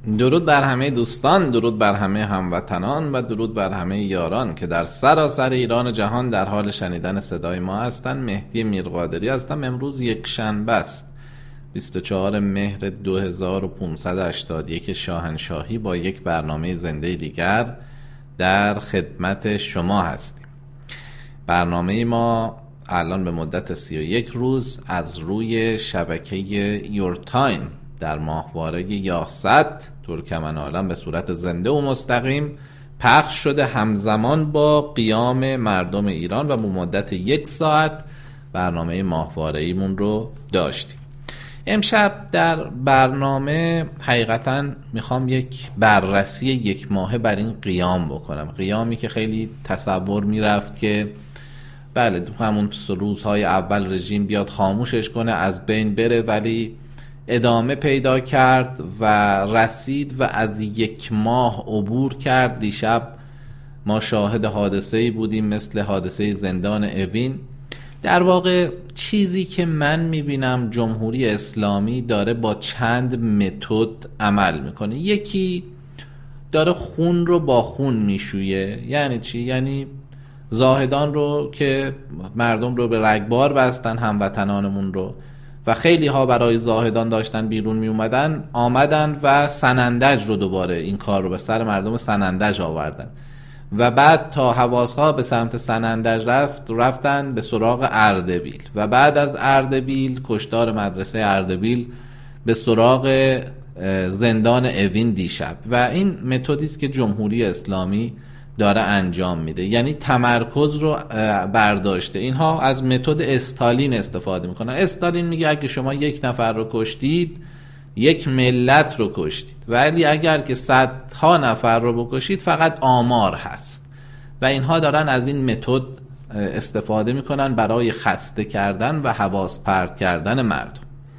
درود بر همه دوستان، درود بر همه هموطنان و درود بر همه یاران که در سراسر ایران و جهان در حال شنیدن صدای ما هستند. مهدی میرقادری هستم. امروز یک شنبه است، 24 مهر 2581 شاهنشاهی. با یک برنامه زنده دیگر در خدمت شما هستیم. برنامه ما الان به مدت 31 روز از روی شبکه یورتایم در ماهواره یاهصد ترکمن‌آلم به صورت زنده و مستقیم پخش شده، همزمان با قیام مردم ایران، و به مدت 1 ساعت برنامه ماهواره‌ایمون رو داشتیم. امشب در برنامه حقیقتاً میخوام یک بررسی 1 ماهه بر این قیام بکنم. قیامی که خیلی تصور میرفت که بله همون روزهای اول رژیم بیاد خاموشش کنه، از بین بره، ولی ادامه پیدا کرد و رسید و از 1 ماه عبور کرد. دیشب ما شاهد حادثه‌ای بودیم مثل حادثه زندان اوین. در واقع چیزی که من میبینم جمهوری اسلامی داره با چند متد عمل میکنه. یکی داره خون رو با خون میشویه. یعنی چی؟ یعنی زاهدان رو که مردم رو به رگبار بستن، هموطنانمون رو، و خیلی ها برای زاهدان داشتن بیرون می اومدن، آمدن و سنندج رو دوباره این کار رو به سر مردم سنندج آوردن، و بعد تا حواسها به سمت سنندج رفتن به سراغ اردبیل، و بعد از اردبیل کشتار مدرسه اردبیل به سراغ زندان اوین دیشب. و این متدی است که جمهوری اسلامی داره انجام میده، یعنی تمرکز رو برداشته. اینها از متد استالین استفاده میکنن. استالین میگه اگه شما 1 نفر رو کشتید 1 ملت رو کشتید، ولی اگر که 100ها نفر رو بکشید فقط آمار هست. و اینها دارن از این متد استفاده میکنن برای خسته کردن و حواس پرت کردن مردم.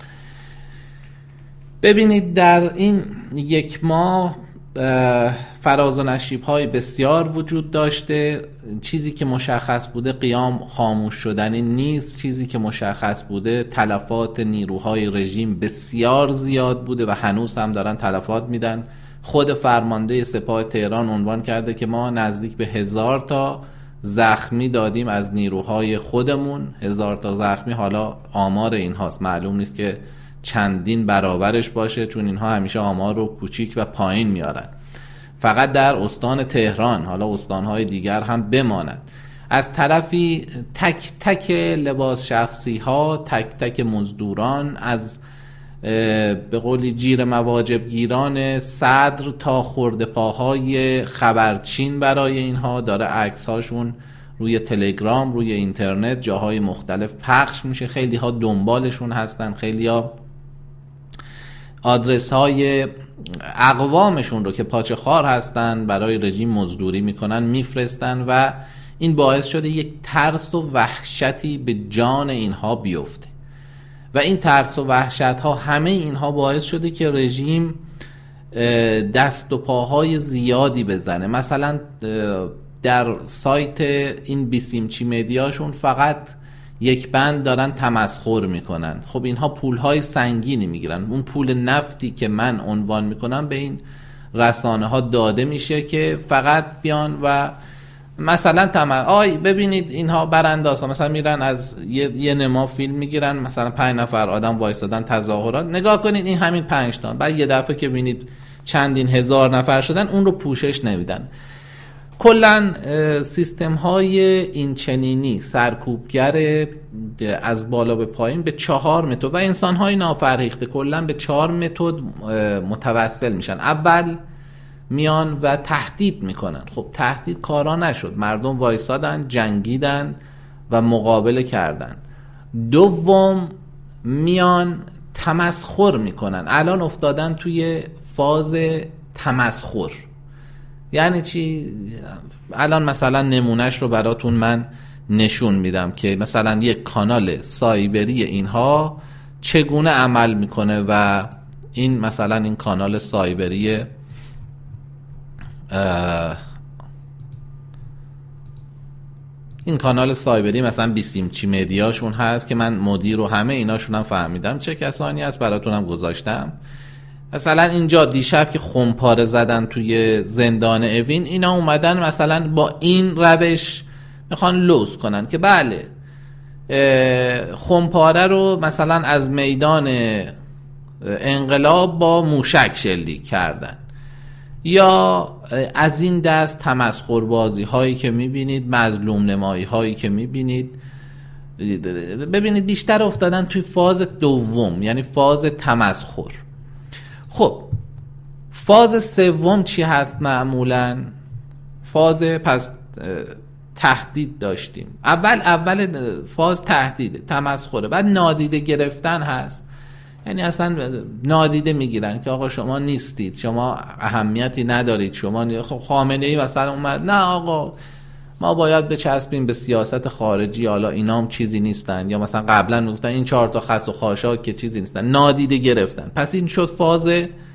ببینید در این 1 ماه فراز و نشیب های بسیار وجود داشته. چیزی که مشخص بوده قیام خاموش شدنی نیست. چیزی که مشخص بوده تلفات نیروهای رژیم بسیار زیاد بوده و هنوز هم دارن تلفات میدن. خود فرمانده سپاه تهران عنوان کرده که ما نزدیک به 1000 تا زخمی دادیم از نیروهای خودمون. 1000 تا زخمی، حالا آمار این هاست، معلوم نیست که چندین برابرش باشه، چون اینها همیشه آمار رو کوچیک و پایین میارن. فقط در استان تهران، حالا استانهای دیگر هم بماند. از طرفی تک تک لباس شخصی ها، تک تک مزدوران، از به قولی جیر مواجب گیران صدر تا خرده پاهای خبرچین، برای اینها داره عکس هاشون روی تلگرام، روی اینترنت، جاهای مختلف پخش میشه. خیلی ها دنبالشون هستن، خیلی ها آدرس های اقوامشون رو که پاچه خار هستن برای رژیم مزدوری میکنن میفرستن، و این باعث شده یک ترس و وحشتی به جان اینها بیفته. و این ترس و وحشت ها، همه اینها باعث شده که رژیم دست و پاهای زیادی بزنه. مثلا در سایت این بیسیمچی مدیاشون فقط 1 بند دارن تمسخر میکنن. خب اینها پولهای سنگینی میگیرن. اون پول نفتی که من عنوان میکنم به این رسانه ها داده میشه که فقط بیان و مثلا ببینید اینها برانداز ها مثلا میرن از یه نما فیلم میگیرن، مثلا 5 نفر آدم وایسادن تظاهرات، نگاه کنید این همین 5 تا، بعد یه دفعه که ببینید چندین هزار نفر شدن اون رو پوشش نمیدن. کلن سیستم های این چنینی سرکوبگر از بالا به پایین به 4 متد، و انسان های نافرهیخته کلن به 4 متد متوسل میشن. اول میان و تهدید میکنن. خب تهدید کارا نشد، مردم وایسادن، جنگیدن و مقابله کردن. دوم میان تمسخر میکنن. الان افتادن توی فاز تمسخر. یعنی چی؟ الان مثلا نمونهش رو براتون من نشون میدم که مثلا یک کانال سایبری اینها چگونه عمل میکنه. و این مثلا این کانال سایبری این کانال سایبری مثلا بیسیمچی مدیاشون هست که من مدیر و همه ایناشون هم فهمیدم چه کسانی هست، براتونم گذاشتم. مثلا اینجا دیشب که خمپاره زدن توی زندان اوین، اینا اومدن مثلا با این روش میخوان لوس کنن که بله خمپاره رو مثلا از میدان انقلاب با موشک شلیک کردن، یا از این دست تمسخربازی هایی که میبینید، مظلوم نمایی هایی که میبینید. ببینید بیشتر افتادن توی فاز دوم، یعنی فاز تمسخر. خب فاز سوم چی هست معمولا؟ فاز پس تهدید داشتیم. اول فاز تهدید، تمسخره، بعد نادیده گرفتن هست. یعنی اصلا نادیده میگیرن که آقا شما نیستید، شما اهمیتی ندارید، شما خب خامنه‌ای مثلا اومد، نه آقا ما باید بچسبیم به سیاست خارجی، حالا اینا هم چیزی نیستن، یا مثلا قبلا میگفتن این 4 تا خس و خاشاک که چیزی نیستن، نادیده گرفتن. پس این شد فاز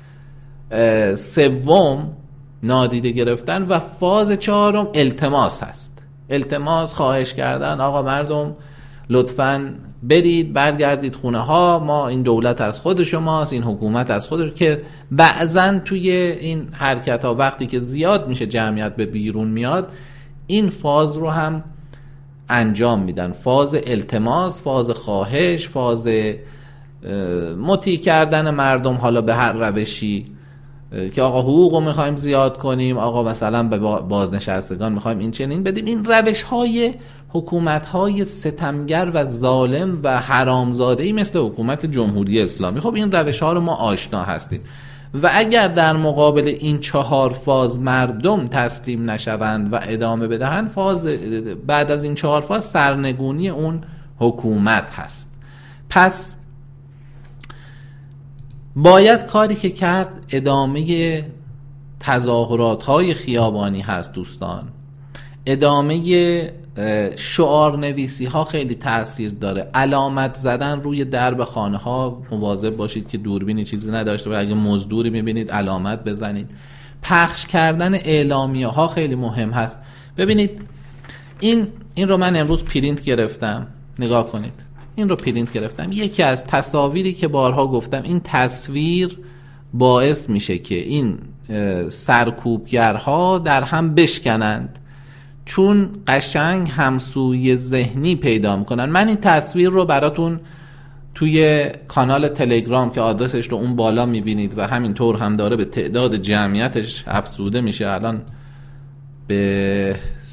سوم، نادیده گرفتن. و فاز چهارم التماس هست. التماس، خواهش کردن، آقا مردم لطفاً برید برگردید خونه ها، ما این دولت از خود شماست، این حکومت از خود، که بعضن توی این حرکت ها وقتی که زیاد میشه جمعیت به بیرون میاد، این فاز رو هم انجام میدن. فاز التماس، فاز خواهش، فاز مطیع کردن مردم حالا به هر روشی که آقا حقوق رو میخوایم زیاد کنیم، آقا مثلا به بازنشستگان میخوایم این چنین بدیم. این روش های حکومت های ستمگر و ظالم و حرامزاده‌ای مثل حکومت جمهوری اسلامی، خب این روش ها رو ما آشنا هستیم. و اگر در مقابل این 4 فاز مردم تسلیم نشوند و ادامه بدهند، فاز بعد از این 4 فاز سرنگونی اون حکومت هست. پس باید کاری که کرد ادامه تظاهرات های خیابانی هست دوستان، ادامه شعار نویسی ها خیلی تأثیر داره، علامت زدن روی درب خانه ها، مواظب باشید که دوربینی چیزی نداشته باشه، اگه مزدوری میبینید علامت بزنید. پخش کردن اعلامیه ها خیلی مهم هست. ببینید این رو من امروز پرینت گرفتم، نگاه کنید، این رو پرینت گرفتم. یکی از تصاویری که بارها گفتم، این تصویر باعث میشه که این سرکوبگرها در هم بشکنند، چون قشنگ همسویی ذهنی پیدا میکنن. من این تصویر رو براتون توی کانال تلگرام که آدرسش رو اون بالا میبینید و همینطور هم داره به تعداد جمعیتش افزوده میشه، الان به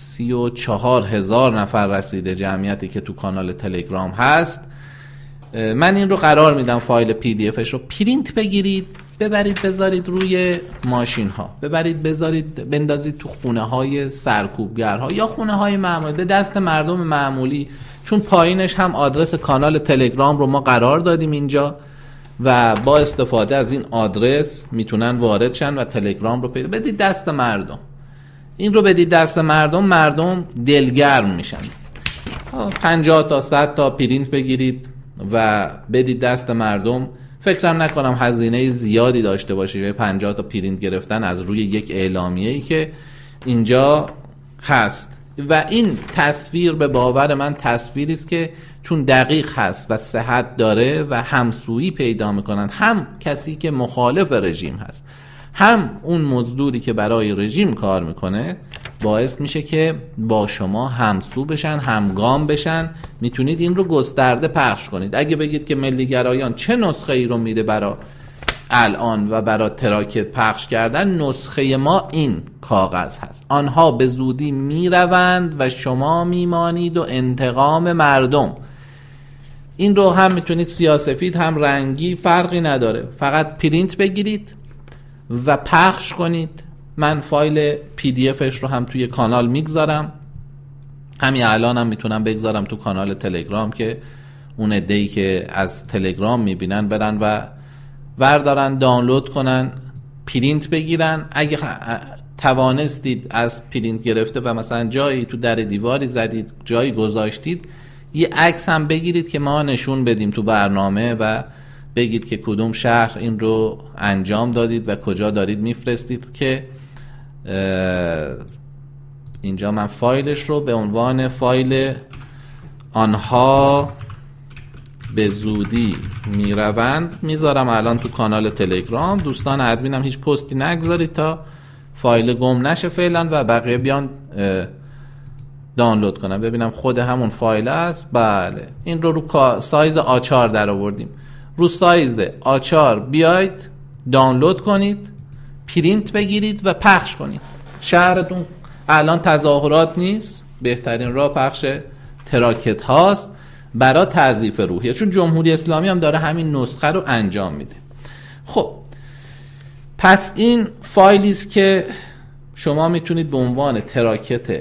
34,000 نفر رسیده جمعیتی که تو کانال تلگرام هست. من این رو قرار میدم فایل پی دی افش رو پرینت بگیرید، ببرید بذارید روی ماشین ها، ببرید بذارید بندازید تو خونه های سرکوبگرها یا خونه های معمولی، به دست مردم معمولی، چون پایینش هم آدرس کانال تلگرام رو ما قرار دادیم اینجا و با استفاده از این آدرس میتونن وارد شن و تلگرام رو پیدا بدید دست مردم. این رو بدید دست مردم، مردم دلگرم میشن. 50 تا 100 تا پرینت بگیرید و بدید دست مردم. فکرم نکنم هزینه زیادی داشته باشه 50 تا پرینت گرفتن از روی یک اعلامیه‌ای که اینجا هست. و این تصویر به باور من تصویری است که چون دقیق هست و صحت داره و همسویی پیدا میکنن، هم کسی که مخالف رژیم هست هم اون مزدوری که برای رژیم کار میکنه، باعث میشه که با شما همسو بشن، همگام بشن. میتونید این رو گسترده پخش کنید. اگه بگید که ملی گرایان چه نسخه ای رو میده برای الان و برای تراکت پخش کردن، نسخه ما این کاغذ هست. آنها به زودی میروند و شما میمانید و انتقام مردم. این رو هم میتونید سیاه‌سفید هم رنگی، فرقی نداره، فقط پرینت بگیرید و پخش کنید. من فایل پی دی افش رو هم توی کانال میگذارم، همین الان هم میتونم بگذارم تو کانال تلگرام که اون عده‌ای که از تلگرام میبینن برن و بردارن دانلود کنن، پرینت بگیرن. اگه توانستید از پرینت گرفته و مثلا جایی تو در دیواری زدید، جایی گذاشتید، یه عکس هم بگیرید که ما نشون بدیم تو برنامه و بگید که کدوم شهر این رو انجام دادید و کجا دارید میفرستید. که اینجا من فایلش رو به عنوان فایل آنها به زودی میروند میذارم الان تو کانال تلگرام. دوستان ادمینم هیچ پستی نگذارید تا فایل گم نشه فعلا و بقیه بیان دانلود کنم ببینم خود همون فایل است. بله این رو سایز A4 در آوردیم. رو سایز A4 بیاید دانلود کنید، پرینت بگیرید و پخش کنید. شهرتون الان تظاهرات نیست، بهترین راه پخش تراکت هاست برای تضعیف روحیه، چون جمهوری اسلامی هم داره همین نسخه رو انجام میده. خب پس این فایلی است که شما میتونید به عنوان تراکت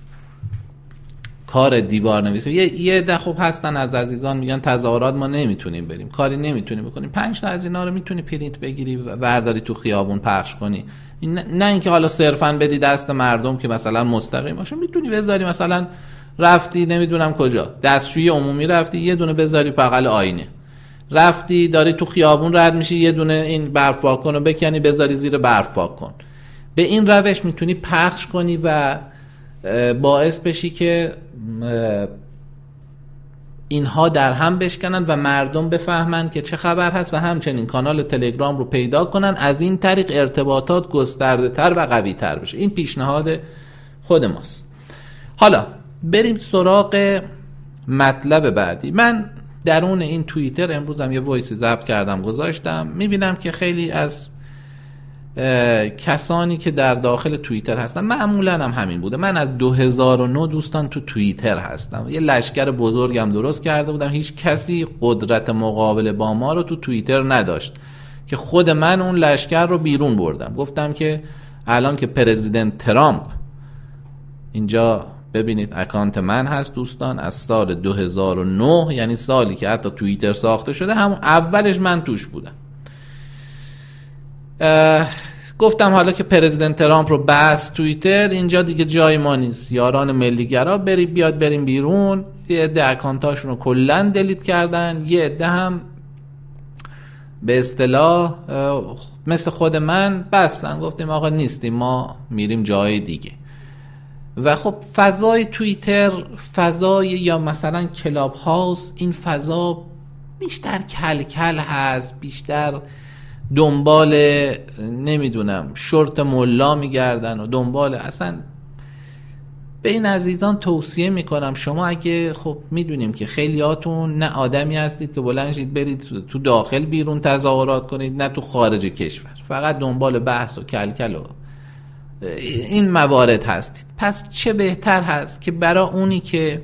کار دیوار نویسی. یه ده خوب هستن از عزیزان میگن تظاهرات ما نمیتونیم بریم، کاری نمیتونیم بکنیم. 5 تا از اینا رو میتونی پرینت بگیری و برداری تو خیابون پخش کنی. نه اینکه حالا صرفاً بدی دست مردم که مثلا مستقیم باشه، میتونی بذاری مثلا رفتی نمیدونم کجا دستشویی عمومی رفتی یه دونه بذاری بغل آینه، رفتی داری تو خیابون رد میشی یه دونه این برف پاک کن رو بکنی بذاری زیر برف پاک کن. به این روش میتونی پخش کنی و باعث بشی که اینها در هم بشکنن و مردم بفهمن که چه خبر هست و همچنین کانال تلگرام رو پیدا کنن. از این طریق ارتباطات گسترده تر و قوی تر بشه. این پیشنهاد خود ماست. حالا بریم سراغ مطلب بعدی. من درون این توییتر امروزم یه وایسی ضبط کردم گذاشتم. میبینم که خیلی از کسانی که در داخل توییتر هستن، معمولا هم همین بوده. من از 2009 دوستان تو توییتر هستم. یه لشکر بزرگم درست کرده بودم. هیچ کسی قدرت مقابله با ما رو تو توییتر نداشت که خود من اون لشکر رو بیرون بردم. گفتم که الان که پرزیدنت ترامپ اینجا ببینید اکانت من هست دوستان از سال 2009، یعنی سالی که حتی توییتر ساخته شده، همون اولش من توش بودم. گفتم حالا که پرزیدنت ترامپ رو بس توییتر، اینجا دیگه جای ما نیست. یاران ملیگرا بریم بیرون. یه عده اکانتاشون رو کلن دلیت کردن، یه عده هم به اصطلاح مثل خود من بستن. گفتیم آقا نیستیم، ما میریم جای دیگه. و خب فضای توییتر، فضای یا مثلا کلاب هاوس، این فضا بیشتر کلکل هست، بیشتر دنبال نمیدونم شورت ملا میگردن و دنبال. اصلا به این عزیزان توصیه میکنم شما اگه خب میدونیم که خیلیاتون نه آدمی هستید که بلند شید برید تو داخل بیرون تظاهرات کنید، نه تو خارج کشور، فقط دنبال بحث و کلکل و این موارد هستید. پس چه بهتر هست که برای اونی که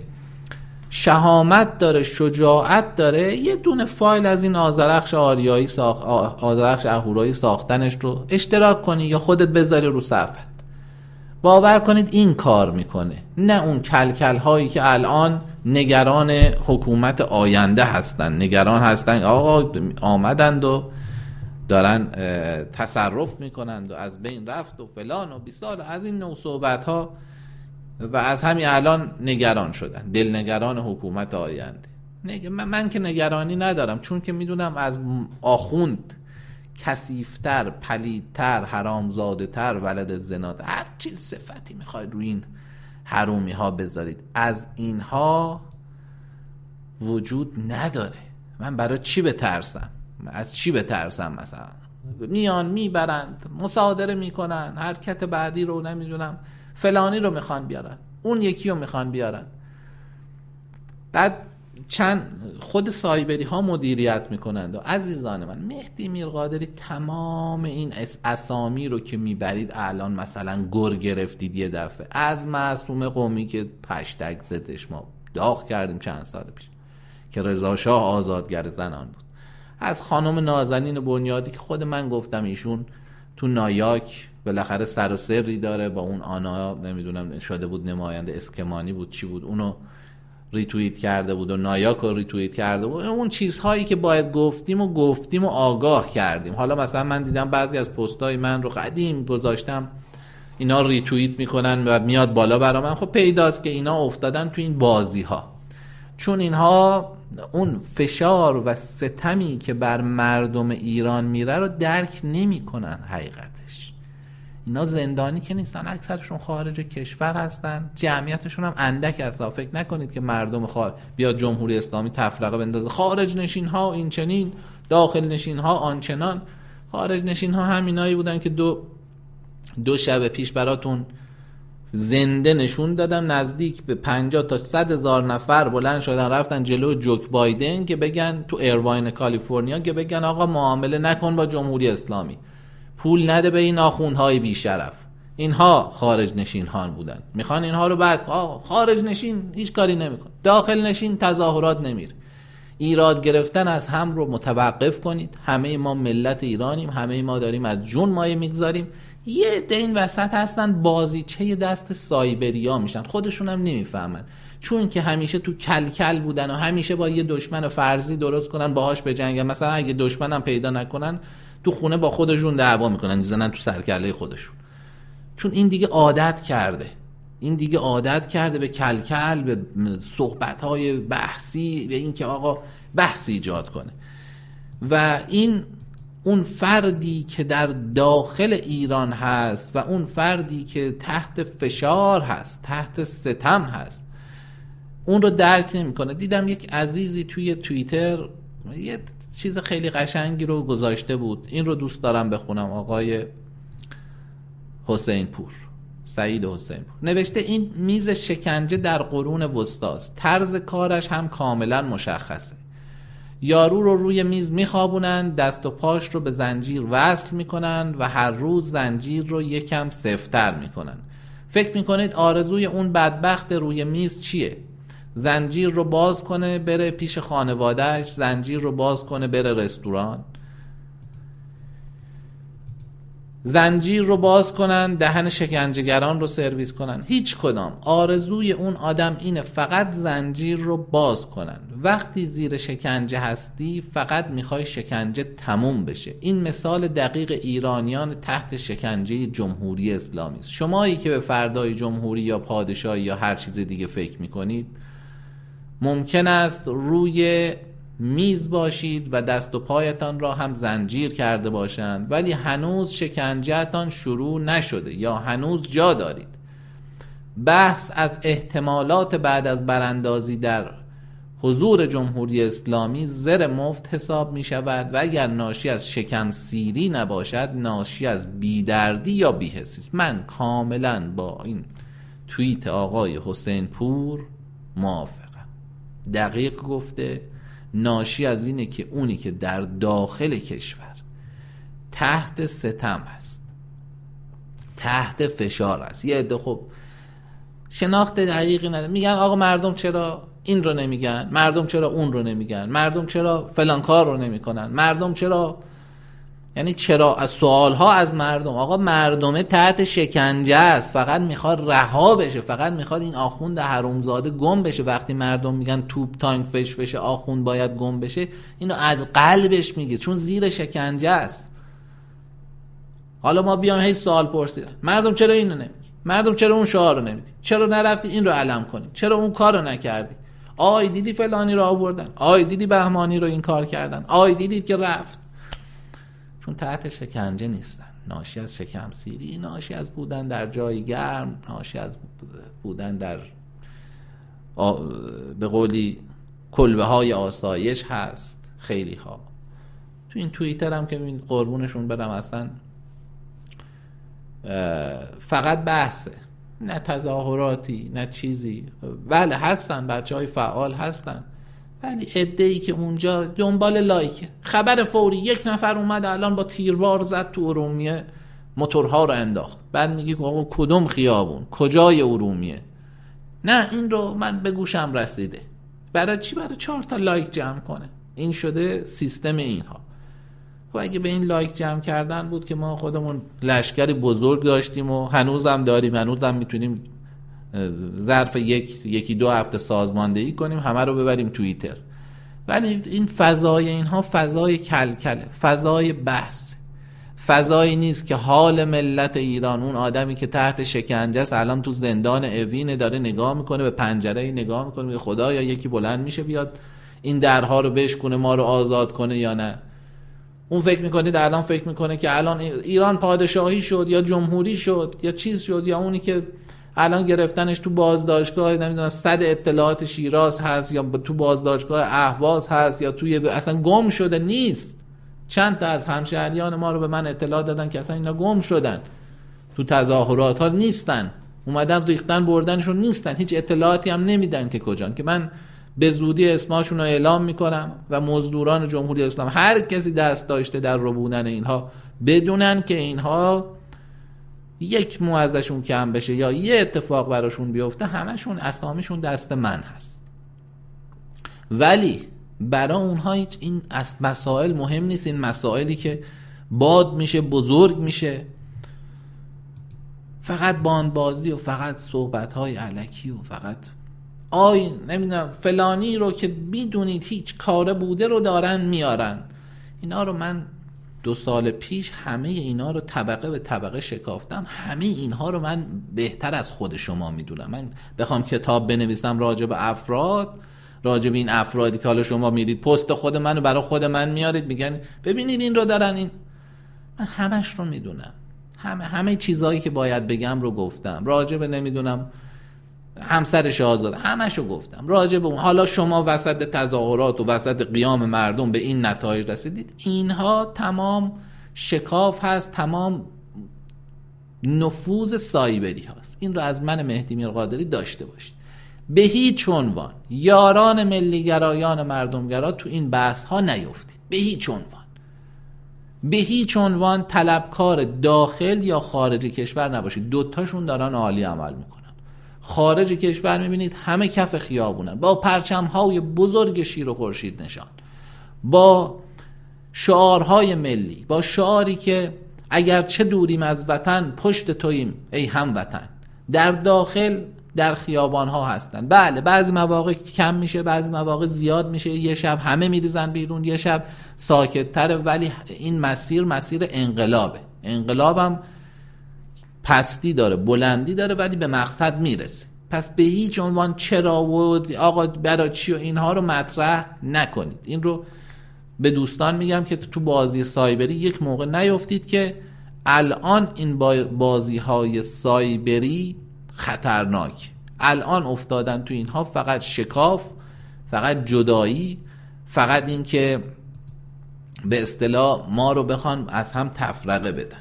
شهامت داره، شجاعت داره، یه دونه فایل از این آذرخش آریایی آذرخش اهورایی ساختنش رو اشتراک کنی یا خودت بذاری رو صفحت. باور کنید این کار میکنه، نه اون کلکل هایی که الان نگران حکومت آینده هستن، نگران هستن آقا آمدند و دارن تصرف میکنند و از بین رفت و فلان و 20 سال از این نوع صحبت ها و از همین الان نگران شدن، دلنگران حکومت آینده. من که نگرانی ندارم، چون که میدونم از آخوند کثیفتر، پلیدتر، حرامزاده‌تر، ولد زنا، هر چیز صفتی میخواید روی این حرومی ها بذارید، از اینها وجود نداره. من برای چی بترسم؟ از چی بترسم؟ مثلا میان میبرند، مصادره میکنن، حرکت بعدی رو نمیدونم فلانی رو میخوان بیارن، اون یکی رو میخوان بیارن. بعد خود سایبری ها مدیریت میکنند. و عزیزان من، مهدی میرقادری تمام این اسامی رو که میبرید الان مثلا گر گرفتید یه دفعه، از معصومه قومی که پشتک زدش ما داغ کردیم چند سال پیش که رضا شاه آزادگر زنان بود، از خانم نازنین بنیادی که خود من گفتم ایشون تو نایاک بالاخره سر و سری داره با اون آنا، نمیدونم شده بود نماینده اسکمانی بود چی بود، اونو ریتوییت کرده بود و نایاک رو ریتوییت کرده بود. اون چیزهایی که باید گفتیم و آگاه کردیم. حالا مثلا من دیدم بعضی از پستای من رو قدیم گذاشتم اینا ریتوییت میکنن و میاد بالا برا من. خب پیداست که اینا افتادن تو این بازی ها، چون اینها اون فشار و ستمی که بر مردم ایران میره رو درک نمی کنن. حقیقتش اینا زندانی که نیستن، اکثرشون خارج کشور هستن، جمعیتشون هم اندک هست. فکر نکنید که مردم بیاد جمهوری اسلامی تفرقه بندازه خارج نشین ها این چنین، داخل نشین ها آنچنان. خارج نشین ها همینایی بودن که دو شب پیش براتون زنده نشون دادم، نزدیک به 50 تا 100 هزار نفر بلند شدن رفتن جلو جوک بایدن که بگن، تو ایرواین کالیفرنیا، که بگن آقا معامله نکن با جمهوری اسلامی، پول نده به این آخوندهای بیشرف. اینها خارج نشین ها بودن. میخوان اینها رو بعد خارج نشین هیچ کاری نمیکن، داخل نشین تظاهرات نمیر. ایراد گرفتن از هم رو متوقف کنید. همه ما ملت ایرانیم، همه ما داریم از جون مایه میگذاریم. یه دین وسط هستن بازیچه دست سایبریا میشن، خودشون هم نمیفهمن، چون که همیشه تو کلکل بودن و همیشه با یه دشمن فرضی درست کنن باهاش بجنگن. مثلا اگه دشمنم پیدا نکنن تو خونه با خودشون دعوا میکنن، میزنن تو سرکله خودشون، چون این دیگه عادت کرده به کلکل، به صحبت‌های بحثی، به این که آقا بحث ایجاد کنه. و اون فردی که در داخل ایران هست و اون فردی که تحت فشار هست، تحت ستم هست، اون رو درک نمی‌کنه. دیدم یک عزیزی توی توییتر یه چیز خیلی قشنگی رو گذاشته بود، این رو دوست دارم بخونم. آقای حسین پور، سعید حسین پور نوشته این میز شکنجه در قرون وسطاست، طرز کارش هم کاملا مشخصه. یارو رو روی میز میخوابونن، دست و پاش رو به زنجیر وصل میکنن و هر روز زنجیر رو یکم سفت‌تر میکنن. فکر میکنید آرزوی اون بدبخت روی میز چیه؟ زنجیر رو باز کنه بره پیش خانوادهش، زنجیر رو باز کنه بره رستوران، زنجیر رو باز کنن دهن شکنجهگران رو سرویس کنن؟ هیچ کدام. آرزوی اون آدم اینه فقط زنجیر رو باز کنن. وقتی زیر شکنجه هستی فقط میخوای شکنجه تموم بشه. این مثال دقیق ایرانیان تحت شکنجه جمهوری اسلامی است. شمایی که به فردای جمهوری یا پادشاهی یا هر چیز دیگه فکر میکنید، ممکن است روی میز باشید و دست و پایتان را هم زنجیر کرده باشند، ولی هنوز شکنجهتان شروع نشده یا هنوز جا دارید. بحث از احتمالات بعد از براندازی در حضور جمهوری اسلامی زر مفت حساب می شود و اگر ناشی از شکم سیری نباشد ناشی از بیدردی یا بی‌حسی است. من کاملا با این توییت آقای حسین پور موافقم. دقیق گفته، ناشی از اینه که اونی که در داخل کشور تحت ستم هست، تحت فشار است. یه عده خب شناخت دقیقی نداره، میگن آقا مردم چرا این رو نمیگن، مردم چرا اون رو نمیگن، مردم چرا فلان کار رو نمیکنن، مردم چرا، یعنی چرا از سوالها از مردم. آقا مردمه تحت شکنجه است، فقط میخواد رها بشه، فقط میخواد این آخوند حرومزاده گم بشه. وقتی مردم میگن توپ تانک فش فش آخوند باید گم بشه، اینو از قلبش میگه، چون زیر شکنجه است. حالا ما بیام هی سوال پرسیدن، مردم چرا اینو نمیگی، مردم چرا اون شعار رو نمیدی، چرا نرفتی این رو علم کنی، چرا اون کارو نکردی، آی دیدی فلانی رو آوردن، آی دیدی بهمانی رو این کار کردن، آی دیدید که رفت. چون تحت شکنجه نیستن، ناشی از شکم سیری، ناشی از بودن در جای گرم، ناشی از بودن در به قولی کلبه های آسایش هست. خیلی ها تو این توییتر هم که میبینید قربونشون برم، اصلا فقط بحثه، نه تظاهراتی نه چیزی. بله هستن بچه های فعال هستن، ولی عده‌ای که اونجا دنبال لایک، خبر فوری، یک نفر اومد الان با تیربار زد تو ارومیه موتورها رو انداخت، بعد میگی آقا کدوم خیابون، کجای ارومیه؟ نه این رو من به گوشم رسیده. برای چی؟ برای 4 تا لایک جمع کنه. این شده سیستم اینها. و اگه به این لایک جمع کردن بود که ما خودمون لشکری بزرگ داشتیم و هنوزم داریم، هنوزم میتونیم ظرف یکی دو هفته سازماندهی کنیم، همه رو ببریم توییتر. ولی این فضای اینها فضای کلکله، فضای بحث، فضایی نیست که حال ملت ایران، اون آدمی که تحت شکنجه است الان تو زندان اوین داره نگاه میکنه، به پنجره نگاه میکنه، میگه خدایا یکی بلند میشه بیاد این درها رو بشکنه ما رو آزاد کنه یا نه. اون فکر میکنید الان فکر میکنه که الان ایران پادشاهی شد یا جمهوری شد یا چیز شد، یا اونی که الان گرفتنش تو بازداشتگاه نمیدونم صد اطلاعات شیراز هست یا تو بازداشتگاه اهواز هست یا توی اصلا گم شده نیست. چند تا از همشهریان ما رو به من اطلاع دادن که اصلا اینا گم شدن، تو تظاهرات ها نیستن، اومدن ریختن بردنشون نیستن، هیچ اطلاعاتی هم نمیدن که کجان، که من به زودی اسماشون رو اعلام میکنم و مزدوران جمهوری اسلامی هر کسی دست داشته در ربودن اینها بدونن که اینها یک مو ازشون کم بشه یا یه اتفاق براشون بیفته همشون اسامیشون دست من هست. ولی برای اونها هیچ این مسائل مهم نیست. این مسائلی که باد میشه بزرگ میشه، فقط باندبازی و فقط صحبت‌های الکی و فقط نمیدونم فلانی رو که بدونید هیچ کاره بوده رو دارن میارن. اینا رو من 2 سال پیش همه اینا رو طبقه به طبقه شکافتم. همه اینها رو من بهتر از خود شما میدونم. من بخوام کتاب بنویسم راجع به افراد، راجع به این افرادی که حالا شما میرید پست خود منو برای خود من میارید میگن ببینید این رو دارن، این من همش رو میدونم. همه چیزایی که باید بگم رو گفتم. راجع به نمیدونم همسر شاهزاده همش رو گفتم. راجع به حالا شما وسط تظاهرات و وسط قیام مردم به این نتایج رسیدید. اینها تمام شکاف هست، تمام نفوذ سایبری هست. این رو از من مهدی میرقادری داشته باشید. به هیچ عنوان یاران ملیگرایان مردمگرا تو این بحث ها نیفتید. به هیچ عنوان. به هیچ عنوان طلبکار داخل یا خارج کشور نباشید. دوتاشون دارن عالی عمل میکنن. خارج کشور میبینید همه کف خیابونن با پرچم‌های بزرگ شیر و خورشید نشان، با شعارهای ملی، با شعاری که اگر چه دوریم از وطن پشت توییم ای هموطن. در داخل در خیابان‌ها هستن. بله بعضی مواقع کم میشه، بعضی مواقع زیاد میشه، یه شب همه میریزن بیرون، یه شب ساکت‌تره، ولی این مسیر انقلابه. انقلابم پستی داره، بلندی داره، ولی به مقصد میرسه. پس به هیچ عنوان چرا و آقا برای چی و اینها رو مطرح نکنید. این رو به دوستان میگم که تو بازی سایبری یک موقع نیفتید که الان این بازی های سایبری خطرناک. الان افتادن تو اینها فقط شکاف، فقط جدایی، فقط این که به اصطلاح ما رو بخوان از هم تفرقه بدن.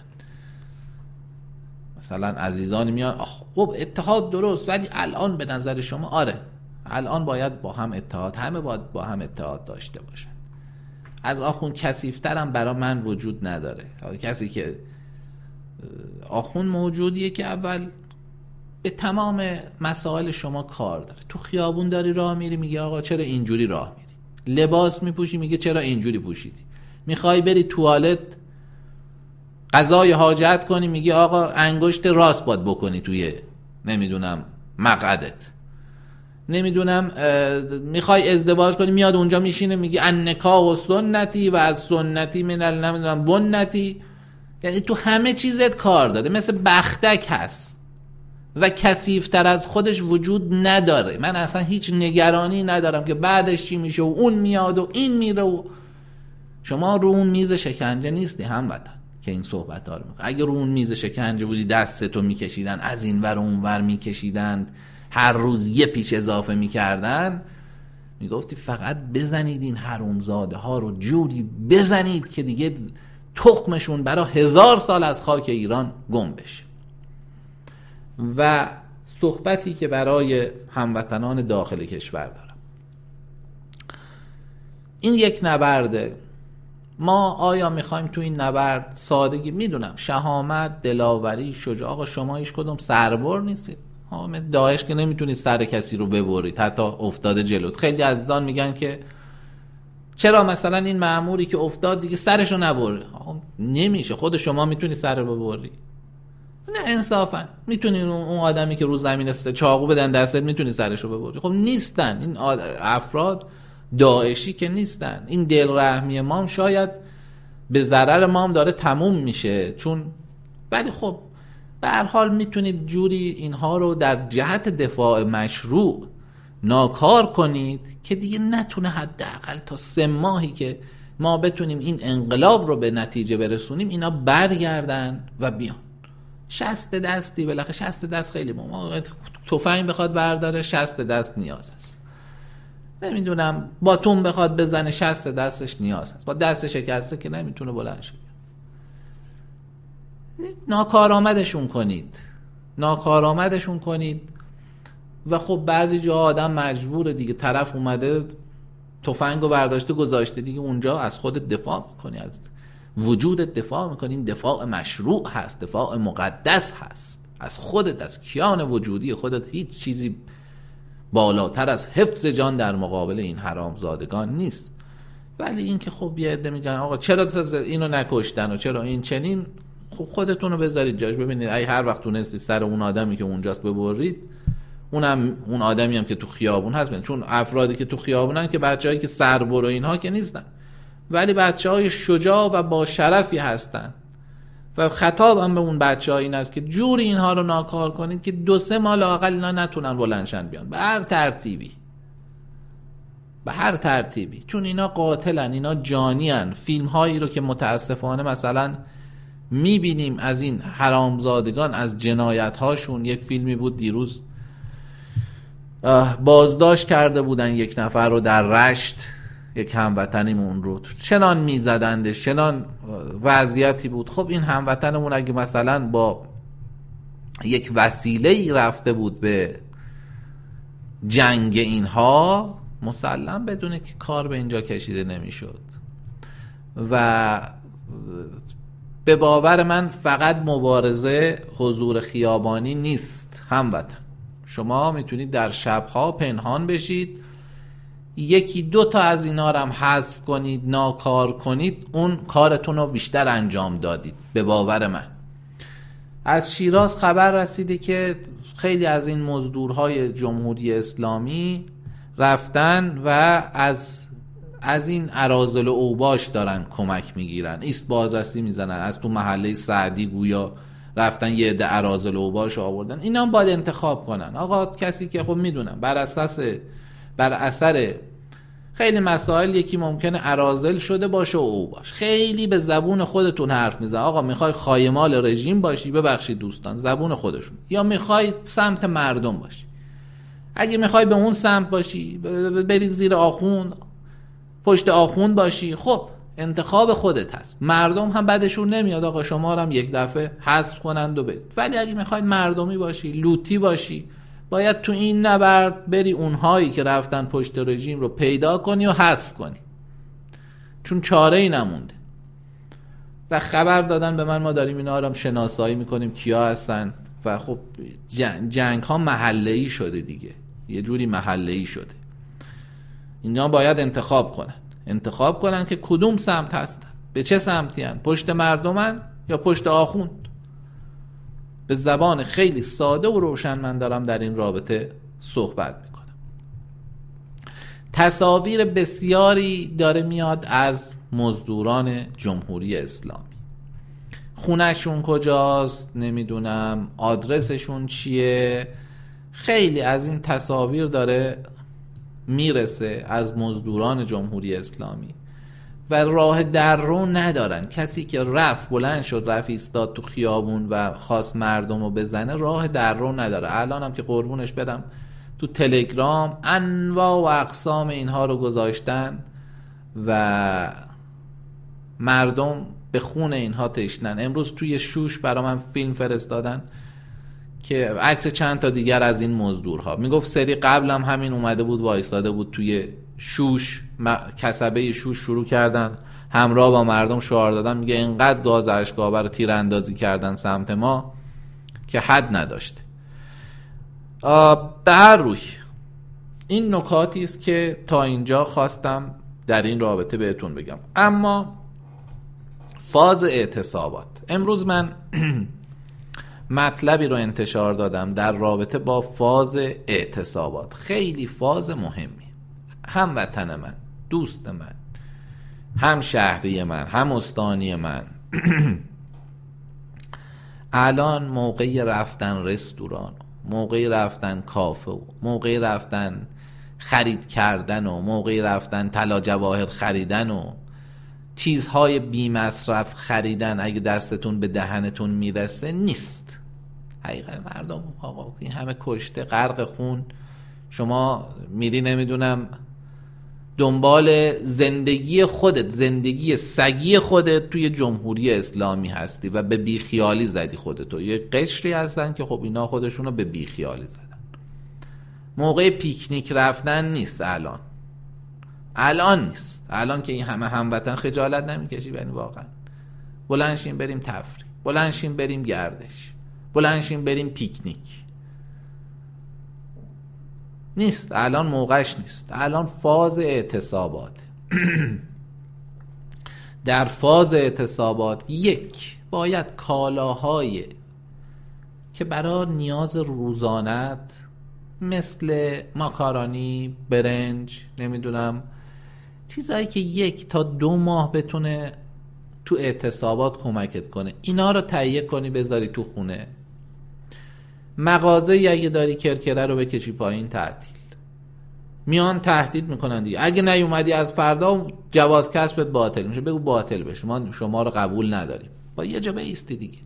مثلا عزیزانی میان خب اتحاد درست، ولی الان به نظر شما آره الان باید با هم اتحاد، همه باید با هم اتحاد داشته باشن. از آخوند کثیف‌تر هم برای من وجود نداره. کسی که آخوند موجودیه که اول به تمام مسائل شما کار داره. تو خیابون داری راه میری میگه آقا چرا اینجوری راه میری، لباس میپوشی میگه چرا اینجوری پوشیدی، میخوای بری توالت قضای حاجت کنی میگی آقا انگشت راست باید بکنی توی نمیدونم مقعدت، نمیدونم میخوای ازدواج کنی میاد اونجا میشینه میگی النکاح و سنتی و از سنتی من نمیدونم بنتی. یعنی تو همه چیزت کار داره، مثل بختک هست و کثیف‌تر از خودش وجود نداره. من اصلا هیچ نگرانی ندارم که بعدش چی میشه و اون میاد و این میره و شما رو اون میز شکنجه نیستی هموطن که این صحبت ها رو میکنه. اگه رو اون میز شکنجه بودی دستتو میکشیدن از این ور اون ور میکشیدند، هر روز یه پیچ اضافه میکردن، میگفتی فقط بزنید این حرومزاده ها رو جوری بزنید که دیگه تخمشون برای 1000 سال از خاک ایران گم بشه. و صحبتی که برای هموطنان داخل کشور دارم، این یک نبرده. ما آیا میخوایم تو این نبرد سادگی، میدونم شهامت، دلاوری، شجاع، آقا شما هیچ کدوم سربر نیستید. داعش که نمیتونید سر کسی رو ببرید حتی افتاده جلوت. خیلی عزیزان میگن که چرا مثلا این مأموری که افتاد دیگه سرشو نبره. نمیشه، خود شما میتونی سر رو ببری؟ نه انصافا میتونی اون آدمی که رو زمین چاقو بدن دستت میتونی سرشو ببری؟ خب نیستن این افراد داعشی که نیستن. این دل رحمی ما شاید به ضرر ما هم داره تموم میشه چون، ولی خب به هر حال میتونید جوری اینها رو در جهت دفاع مشروع ناکار کنید که دیگه نتونه حداقل تا 3 ماهی که ما بتونیم این انقلاب رو به نتیجه برسونیم، اینا برگردن و بیان. شست دستی بالاخره، شست دست خیلی مهمه. تفنگ بخواد برداره، شست دست نیاز است. نمیدونم باتون بخواد بزنه، شست دستش نیاز است. با دست شکسته که نمیتونه بلند شه. ناکارآمدشون کنید. و خب بعضی جا آدم مجبوره دیگه، طرف اومده تفنگو برداشته گذاشته دیگه، اونجا از خودت دفاع میکنی، از وجودت دفاع میکنی. این دفاع مشروع هست، دفاع مقدس هست از خودت، از کیان وجودی خودت. هیچ چیزی بالاتر از حفظ جان در مقابل این حرامزادگان نیست. ولی این که خب یه عده میگن آقا چرا اینو نکشتن و چرا این چنین، خب خودتونو بذارید جاش، ببینید ای هر وقت تونستید سر اون آدمی که اونجاست ببرید، اون آدمی هم که تو خیابون هست، چون افرادی که تو خیابونن که بچه‌هایی که سربر و اینها که نیستن، ولی بچه‌های شجاع و با شرفی هستن. و خطابم به اون بچه‌ها این است که جوری اینها رو ناکار کنید که 2-3 ماه لااقل اینا نتونن بلندشن بیان، به هر ترتیبی، چون اینا قاتلن، اینا جانیان. فیلم هایی رو که متاسفانه مثلا میبینیم از این حرامزادگان، از جنایت هاشون، یک فیلمی بود دیروز بازداشت کرده بودن یک نفر رو در رشت، یک هموطنیمون رو چنان میزدندش، چنان وضعیتی بود. خب این هموطنمون اگه مثلا با یک وسیله‌ای رفته بود به جنگ اینها، مسلم بدونه که کار به اینجا کشیده نمیشد. و به باور من فقط مبارزه حضور خیابانی نیست هموطن. شما میتونید در شبها پنهان بشید، 1-2 تا از اینا رو هم حذف کنید، ناکار کنید، اون کارتون رو بیشتر انجام دادید به باور من. از شیراز خبر رسیده که خیلی از این مزدورهای جمهوری اسلامی رفتن و از این اراذل و اوباش دارن کمک میگیرن، ایست بازرسی میزنن. از تو محله سعدی گویا رفتن یه عده اراذل و اوباش آوردن. اینا هم باید انتخاب کنن. آقا کسی که خب میدونم بر اثر خیلی مسائل یکی ممکنه اراذل شده باشه و اوباش، خیلی به زبون خودتون حرف میزنه. آقا میخوای خایمال رژیم باشی، ببخشید دوستان، زبون خودشون، یا میخوای سمت مردم باشی. اگه میخوای به اون سمت باشی، برید زیر آخوند، پشت آخوند باشی، خب انتخاب خودت هست. مردم هم بدشون نمیاد آقا شما رو هم یک دفعه حذف کنند و برید. ولی اگه میخوای مردمی باشی، لوتی باشی، باید تو این نبرد بری اونهایی که رفتن پشت رژیم رو پیدا کنی و حذف کنی، چون چاره ای نمونده. و خبر دادن به من، ما داریم اینا رو هم شناسایی میکنیم کیا هستن. و خب جنگ ها محله‌ای شده دیگه، یه جوری محله‌ای شده. اینا باید انتخاب کنن که کدوم سمت هستن، به چه سمتی هستن، پشت مردمن یا پشت آخوند. به زبان خیلی ساده و روشن من دارم در این رابطه صحبت میکنم. تصاویر بسیاری داره میاد از مزدوران جمهوری اسلامی، خونهشون کجاست، نمیدونم آدرسشون چیه. خیلی از این تصاویر داره میرسه از مزدوران جمهوری اسلامی و راه در رو ندارن. کسی که رفت بلند شد رفت ایستاد تو خیابون و خواست مردم رو بزنه، راه در رو نداره. الان هم که قربونش بدم تو تلگرام انواع و اقسام اینها رو گذاشتن و مردم به خون اینها تشنن. امروز توی شوش برا من فیلم فرستادن که عکس چند تا دیگر از این مزدورها، میگفت سری قبلم همین اومده بود وایساده بود توی شوش، کسبه شوش، شروع کردن همراه با مردم شعار دادن. میگه اینقدر گاز اشک‌آور رو تیراندازی کردن سمت ما که حد نداشته. به هر روی این نکاتی است که تا اینجا خواستم در این رابطه بهتون بگم. اما فاز اعتصابات، امروز من مطلبی رو انتشار دادم در رابطه با فاز اعتصابات. خیلی فاز مهمی. هموطن من، دوست من، هم شهری من، هم استانی من الان موقعی رفتن رستوران، موقعی رفتن کافه، موقعی رفتن خرید کردن و موقعی رفتن طلا جواهر خریدن و چیزهای بی مصرف خریدن اگه دستتون به دهنتون میرسه نیست. حقیقت مردم آقا این همه کشته غرق خون، شما میری نمیدونم دنبال زندگی خودت، زندگی سگی خودت توی جمهوری اسلامی هستی و به بیخیالی زدی خودتو. یه قشری هستن که خب اینا خودشونو به بیخیالی زدن. موقع پیکنیک رفتن نیست الان نیست. الان که این همه هموطن خجالت نمیکشی؟ یعنی واقعا بلند شیم بریم تفریح، بلند شیم بریم گردش، بلند شیم بریم پیکنیک. نیست الان، موقعش نیست. الان فاز اعتصابات. در فاز اعتصابات باید کالاهای که برای نیاز روزانت مثل ماکارونی، برنج، نمیدونم چیزایی که 1 تا 2 ماه بتونه تو اعتصابات کمکت کنه، اینا رو تهیه کنی بذاری تو خونه. مغازه اگه داری کرکره رو بکشی پایین، تعطیل. میان تهدید میکنن دیگه، اگه نیومدی از فردا جواز کسبت باطل میشه. بگو باطل بشه، ما شما رو قبول نداریم. با یه جا بایستی دیگه.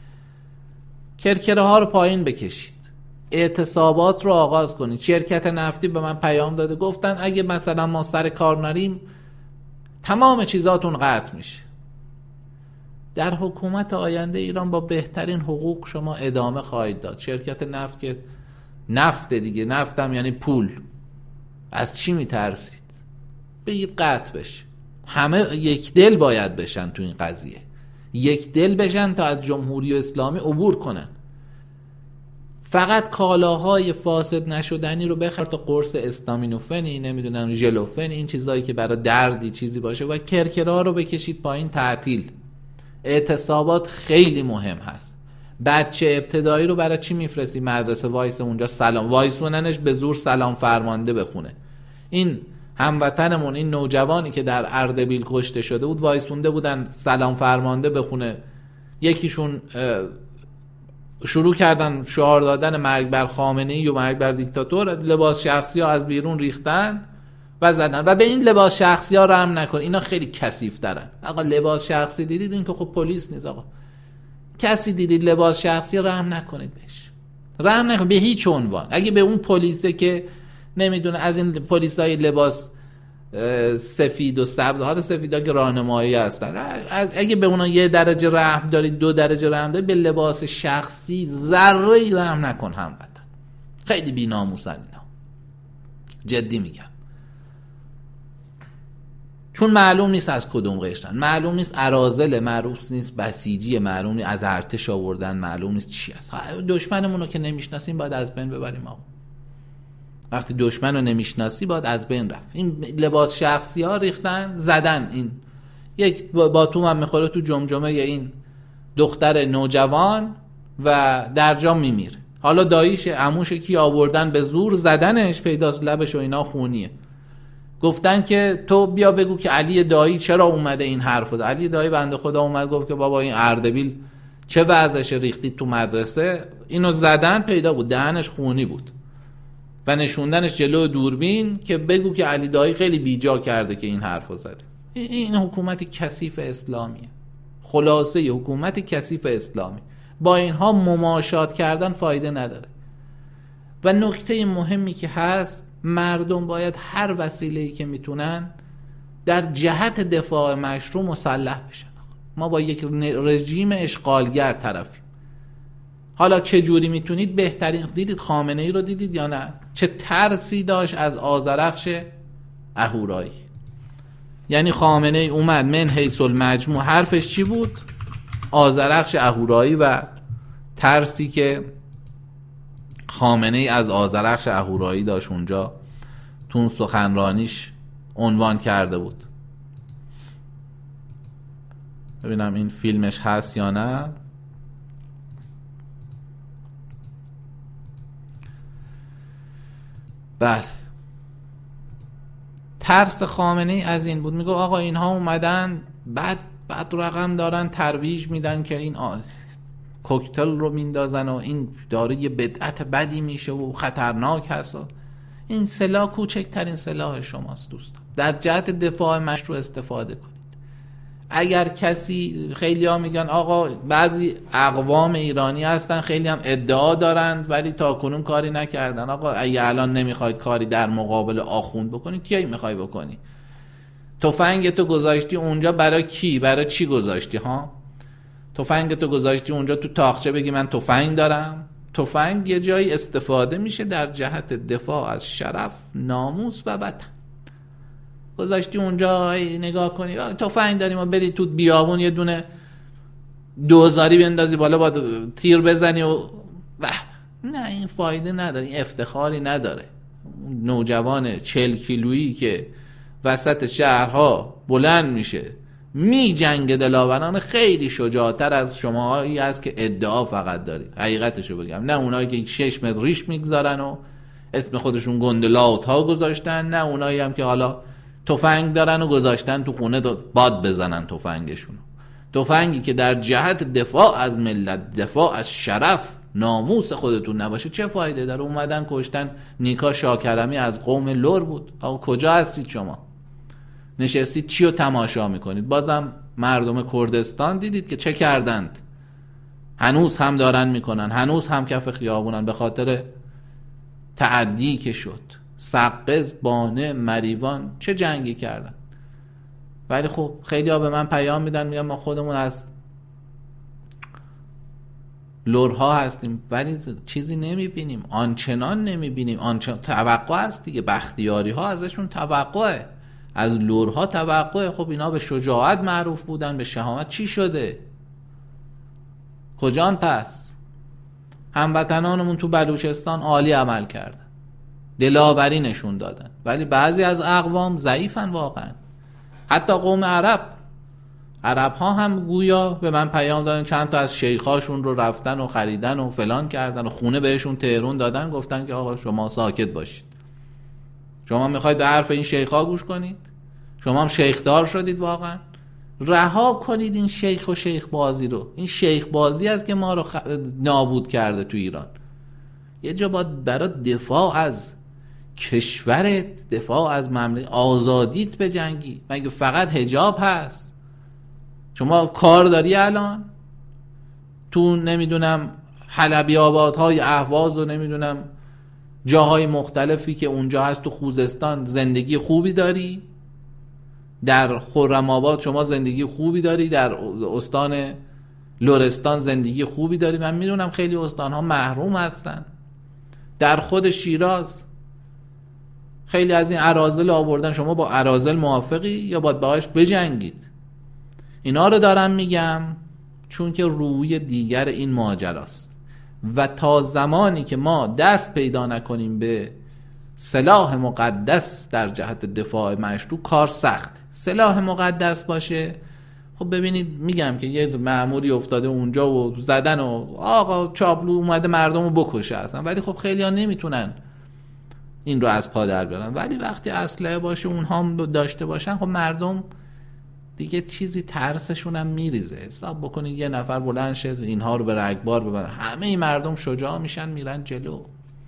کرکره ها رو پایین بکشید، اعتصابات رو آغاز کنید. شرکت نفتی به من پیام داده، گفتن اگه مثلا ما سر کار نریم تمام چیزاتون قطع میشه. در حکومت آینده ایران با بهترین حقوق شما ادامه خواهید داد. شرکت نفت که نفت دیگه، نفتم یعنی پول. از چی میترسید؟ بگید قطع بشه. همه یک دل باید بشن تو این قضیه، یک دل بشن تا از جمهوری اسلامی عبور کنن. فقط کالاهای فاسد نشدنی رو بخر، تا قرص استامینوفنی، نمیدونم ژلوفن، این چیزایی که برای دردی چیزی باشه، و کرکرها رو بکشید پایین، تعطیل. اعتصابات خیلی مهم هست. بچه ابتدایی رو برای چی میفرستی مدرسه وایس اونجا سلام وایسوننش به زور سلام فرمانده بخونه؟ این هموطنمون، این نوجوانی که در اردبیل کشته شده بود، وایسونده بودن سلام فرمانده بخونه. یکیشون شروع کردن شعار دادن مرگ بر خامنه‌ای و مرگ بر دیکتاتور، لباس شخصی ها از بیرون ریختن و زدن. و به این لباس شخصی ها رحم نکن، اینا خیلی کثیف ترن. آقا لباس شخصی دیدید، این که خب پلیس نیست. آقا کسی دیدید لباس شخصی، رحم نکنید بهش، رحم نکنید به هیچ عنوان. اگه به اون پلیسه که نمیدونه، از این پلیسای لباس سفید و سبز، حالا سفیدا که راهنمایی هستن، اگه به اونا 1 درجه رحم دارید، 2 درجه رحم دارید، به لباس شخصی ذره رحم نکن هموطن. خیلی بی‌ناموسن اینا، جدی میگم. چون معلوم نیست از کدوم قشرن، معلوم نیست اراذل، معلوم نیست بسیجی، معلوم نیست از ارتش آوردن، معلوم نیست چی است. دشمنمون رو که نمیشناسیم باید از بین ببریم. آقا وقتی دشمن رو نمیشناسی باید از بین رفت. این لباس شخصی ها ریختن، زدن. این یک باتوم هم میخوره تو جمجمه این دختر نوجوان و در جا میمیره. حالا داییش عموش کی آوردن به زور زدنش، پیداست لبش و اینا خونیه. گفتن که تو بیا بگو که علی دایی چرا اومده این حرفو. علی دایی بنده خدا اومد گفت که بابا این اردبیل چه وضعش، ریختید تو مدرسه. اینو زدن، پیدا بود دهنش خونی بود و نشوندنش جلو دوربین که بگو که علی دایی خیلی بیجا کرده که این حرفو زده. این حکومت کثیف اسلامیه. خلاصه حکومت کثیف اسلامی. با اینها مماشات کردن فایده نداره. و نکته مهمی که هست، مردم باید هر وسیله‌ای که میتونن در جهت دفاع مشروع مسلح بشن. ما با یک رژیم اشغالگر طرفیم. حالا چه جوری میتونید؟ بهترین دیدید خامنه‌ای رو دیدید یا نه؟ چه ترسی داشت از آذرخش اهورایی. یعنی خامنه‌ای اومد من حیث المجموع حرفش چی بود؟ آذرخش اهورایی و ترسی که خامنه‌ای از آذرخش اهورایی داشت اونجا تو سخنرانیش عنوان کرده بود. ببینم این فیلمش هست یا نه. بله، ترس خامنه‌ای از این بود. میگه آقا اینها اومدن بعد رقم دارن ترویج میدن که این کوکتل رو میندازن و این داره یه بدعت بدی میشه و خطرناک هست. و این سلاح کوچکترین سلاح شماست دوستان. در جهت دفاع مشروع استفاده کنید. اگر کسی، خیلی ها میگن آقا بعضی اقوام ایرانی هستن خیلی هم ادعا دارند ولی تا کنون کاری نکردن. آقا اگه الان نمیخواید کاری در مقابل آخوند بکنی، کی میخوای بکنی؟ تفنگتو گذاشتی اونجا برای کی؟ برای چی گذاشتی ها؟ تفنگتو گذاشتی اونجا تو تاقچه بگی من تفنگ دارم؟ تفنگ یه جایی استفاده میشه در جهت دفاع از شرف، ناموس و وطن. گذاشتی اونجا نگاه کنی تفنگ داریم و بری تو بیابون یه دونه دوزاری بندازی بالا با تیر بزنی و نه، این فایده نداره، این افتخاری نداره. نوجوان 40 کیلویی که وسط شهرها بلند میشه می جنگ دلاوران خیلی شجاعتر از شماهایی هست که ادعا فقط دارید. حقیقتشو بگم، نه اونایی که 6 متر ریش میگذارن و اسم خودشون گندلاوت ها گذاشتن، نه اونایی هم که حالا تفنگ دارن و گذاشتن تو خونه باد بزنن تفنگشون. تفنگی که در جهت دفاع از ملت، دفاع از شرف، ناموس خودتون نباشه چه فایده داره؟ اومدن کشتن نیکا شاکرمی از قوم لور بود. آقا کجا هستید شما؟ نشستید چی رو تماشا میکنید؟ بازم مردم کردستان دیدید که چه کردند؟ هنوز هم دارن میکنن، هنوز هم کف خیابونن به خاطر تعدی که شد. سقز، بانه، مریوان چه جنگی کردن. ولی خب خیلی ها به من پیام میدن، میگن ما خودمون از لورها هستیم ولی چیزی نمیبینیم، آنچنان نمیبینیم. آنچنان توقع هست دیگه، بختیاری ها ازشون توقعه، از لورها توقعه. خب اینا به شجاعت معروف بودن، به شهامت. چی شده؟ کجان پس؟ هموطنانمون تو بلوچستان عالی عمل کردن، دلاوری نشون دادن، ولی بعضی از اقوام ضعیفن واقعا. حتی قوم عرب ها هم گویا به من پیام دادن، چند تا از شیخاشون رو رفتن و خریدن و فلان کردن و خونه بهشون تهرون دادن، گفتن که آقا شما ساکت باشید. شما میخواید به حرف این شیخا گوش کنید؟ شما هم شیخدار شدید واقعا؟ رها کنید این شیخ و شیخ بازی رو. این شیخ بازی است که ما رو نابود کرده تو ایران. یه جا باید برای دفاع از کشورت، دفاع از مملکت، آزادیت به جنگی. مگه فقط حجاب هست؟ شما کار داری الان تو نمیدونم حلبی آبادهای اهواز و نمیدونم جاهای مختلفی که اونجا هست تو خوزستان زندگی خوبی داری؟ در خرم آباد شما زندگی خوبی داری؟ در استان لرستان زندگی خوبی داری؟ من میدونم خیلی استانها محروم هستن. در خود شیراز خیلی از این اراذل آوردن. شما با اراذل موافقی یا باید باهاش بجنگید؟ اینا رو دارم میگم چون که روی دیگر این ماجراست و تا زمانی که ما دست پیدا نکنیم به سلاح مقدس در جهت دفاع مشروع، کار سخت. سلاح مقدس باشه، خب ببینید میگم که یه مأموری افتاده اونجا و زدن و آقا چاپلو اومده مردم رو بکشه اصلا، ولی خب خیلی ها نمیتونن این رو از پا در بیارن. ولی وقتی اسلحه باشه اونها هم داشته باشن، خب مردم دیگه چیزی ترسشون هم میریزه. حساب بکنید یه نفر بلند شه اینها رو به رگبار ببره، همه این مردم شجاع میشن میرن جلو.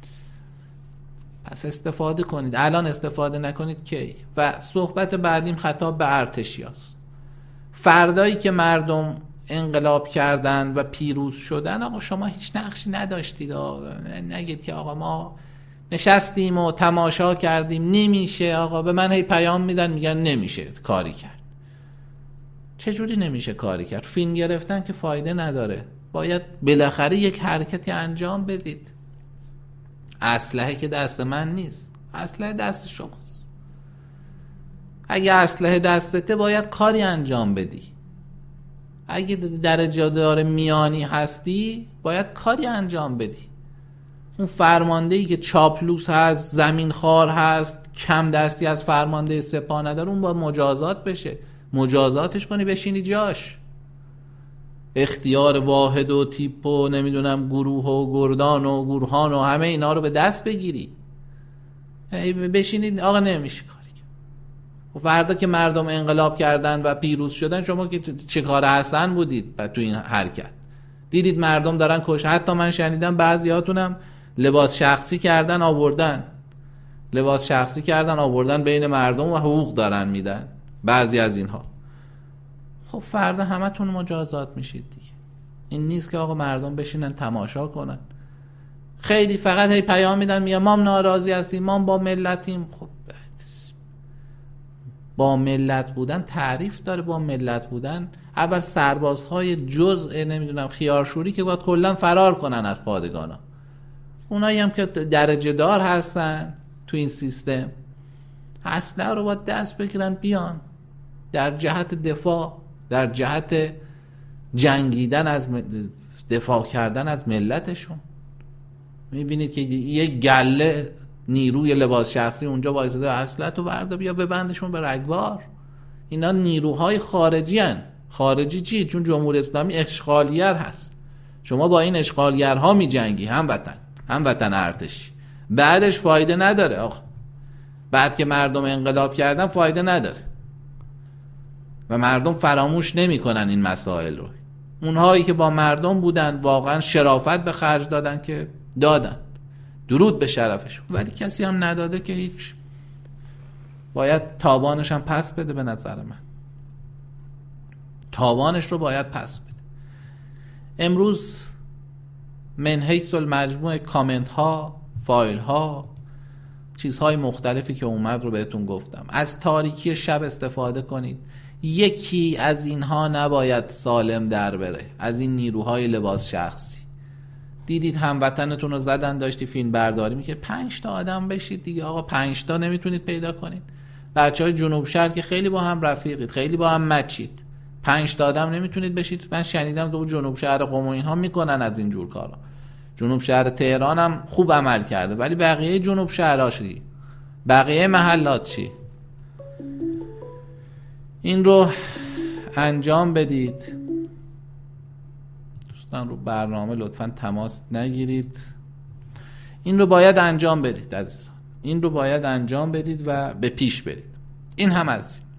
پس استفاده کنید. الان استفاده نکنید کی؟ و صحبت بعدیم خطاب به ارتشیاست. فردایی که مردم انقلاب کردن و پیروز شدن، آقا شما هیچ نقشی نداشتید. نگید که آقا ما نشستیم و تماشا کردیم نمیشه. آقا به من هی پیام میدن میگن نمیشه کاری کرد. چجوری نمیشه کاری کرد؟ فیلم گرفتن که فایده نداره، باید بالاخره یک حرکتی انجام بدید. اسلحه که دست من نیست، اسلحه دست شماست. اگه اسلحه دستته باید کاری انجام بدی. اگه درجه دار میانی هستی باید کاری انجام بدی. اون فرماندهی که چاپلوس هست، زمین خوار هست، کم دستی از فرمانده سپاه نداره، اون باید مجازات بشه. مجازاتش کنی بشینی جاش. اختیار واحد و تیپ و نمیدونم گروه و گردان و گروهان و همه اینا رو به دست بگیری بشینید آقا نمیشه کاری کرد. و فردا که مردم انقلاب کردن و پیروز شدن، شما که چه کار حسن بودید تو این حرکت؟ دیدید مردم دارن حتی من شنیدم بعضی هاتونم لباس شخصی کردن آوردن بین مردم و حقوق دارن میدن بعضی از اینها. خب فردا همتون مجازات میشید دیگه. این نیست که آقا مردم بشینن تماشا کنن. خیلی فقط هی پیام میدن میگن ما ناراضی هستیم، ما با ملتیم. خب با ملت بودن تعریف داره. با ملت بودن اول سربازهای جزء نمیدونم خیارشوری که باید کلا فرار کنن از پادگانا، اونایی هم که درجه دار هستن تو این سیستم اسلحه رو باید دست بگیرن بیان در جهت دفاع، در جهت جنگیدن از دفاع کردن از ملتشون. میبینید که یک گله نیروی لباس شخصی اونجا وایساده، اسلحه تو وردا بیا ببندشون به رگبار. اینا نیروهای خارجی هن. خارجی چی؟ چون جمهوری اسلامی اشغالگر هست. شما با این اشغالگرها میجنگی، هموطن ارتشی. بعدش فایده نداره آقا. بعد که مردم انقلاب کردن فایده نداره و مردم فراموش نمیکنن این مسائل رو. اونهایی که با مردم بودن واقعا شرافت به خرج دادن که دادن، درود به شرفشون، ولی کسی هم نداده که هیچ. باید تاوانش هم پس بده. به نظر من تاوانش رو باید پس بده. امروز من حیث المجموع کامنت ها، فایل ها، چیزهای مختلفی که اومد رو بهتون گفتم. از تاریکی شب استفاده کنید. یکی از اینها نباید سالم در بره، از این نیروهای لباس شخصی. دیدید هموطنتون رو زدن، داشتی فیلم برداری میگه 5 تا آدم بشید دیگه. آقا 5 تا نمیتونید پیدا کنید. بچهای جنوب شهر که خیلی با هم رفیقید، خیلی با هم مچید، 5 تا آدم نمیتونید بشید. من شنیدم دو جنوب شهر قم و اینها میکنن از این جور کارا. جنوب شهر تهران هم خوب عمل کرده، ولی بقیه جنوب شهرها چی؟ بقیه محلات چی؟ این رو انجام بدید. دوستان رو برنامه لطفاً تماس نگیرید. این رو باید انجام بدید عزیزان. این رو باید انجام بدید و به پیش برید. این هم از این.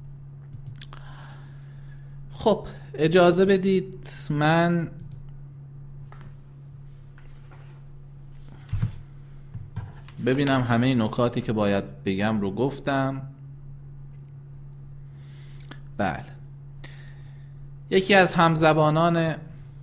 خب اجازه بدید من ببینم همه نکاتی که باید بگم رو گفتم. بله، یکی از همزبانان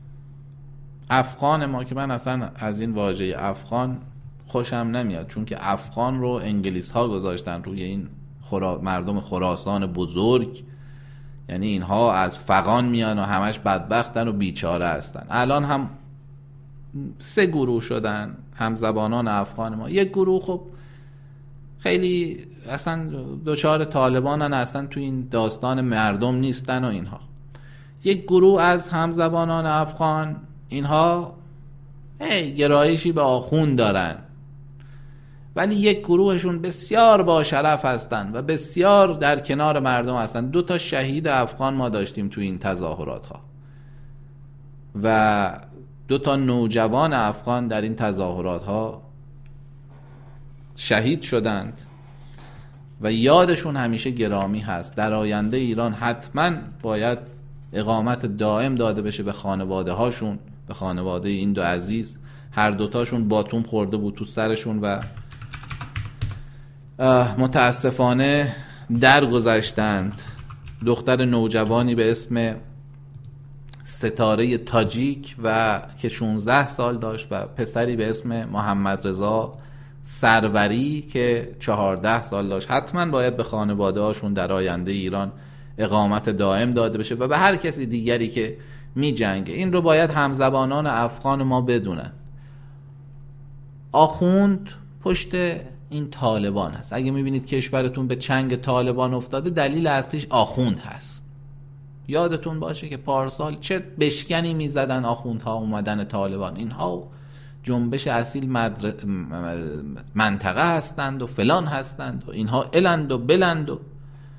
افغان ما که من اصلا از این واژه افغان خوشم نمیاد، چون که افغان رو انگلیس ها گذاشتن روی این مردم خراسان بزرگ، یعنی اینها از فغان میان و همش بدبختن و بیچاره هستن. الان هم 3 گروه شدن همزبانان افغان ما. یک گروه خب خیلی اصلا دوچار طالبانن، اصلا تو این داستان مردم نیستن و اینها. یک گروه از همزبانان افغان اینها گرایشی به آخوند دارن، ولی یک گروهشون بسیار با شرف هستن و بسیار در کنار مردم هستن. 2 تا شهید افغان ما داشتیم تو این تظاهرات ها و 2 تا نوجوان افغان در این تظاهرات ها شهید شدند و یادشون همیشه گرامی هست. در آینده ایران حتما باید اقامت دائم داده بشه به خانواده هاشون، به خانواده این 2 عزیز. هر 2 تاشون باتوم خورده بود تو سرشون و متاسفانه درگذشتند. دختر نوجوانی به اسم ستاره تاجیک و که 16 سال داشت و پسری به اسم محمد رضا سروری که 14 سال داشت. حتما باید به خانواده هاشون در آینده ایران اقامت دائم داده بشه و به هر کسی دیگری که می جنگه. این رو باید همزبانان افغان ما بدونن. آخوند پشت این طالبان هست. اگه می بینید کشورتون به چنگ طالبان افتاده، دلیل اصلیش آخوند هست. یادتون باشه که پارسال چه بشکنی می زدن آخوندها اومدن طالبان. اینها جنبش اصیل منطقه هستند و فلان هستند و اینها الند و بلند و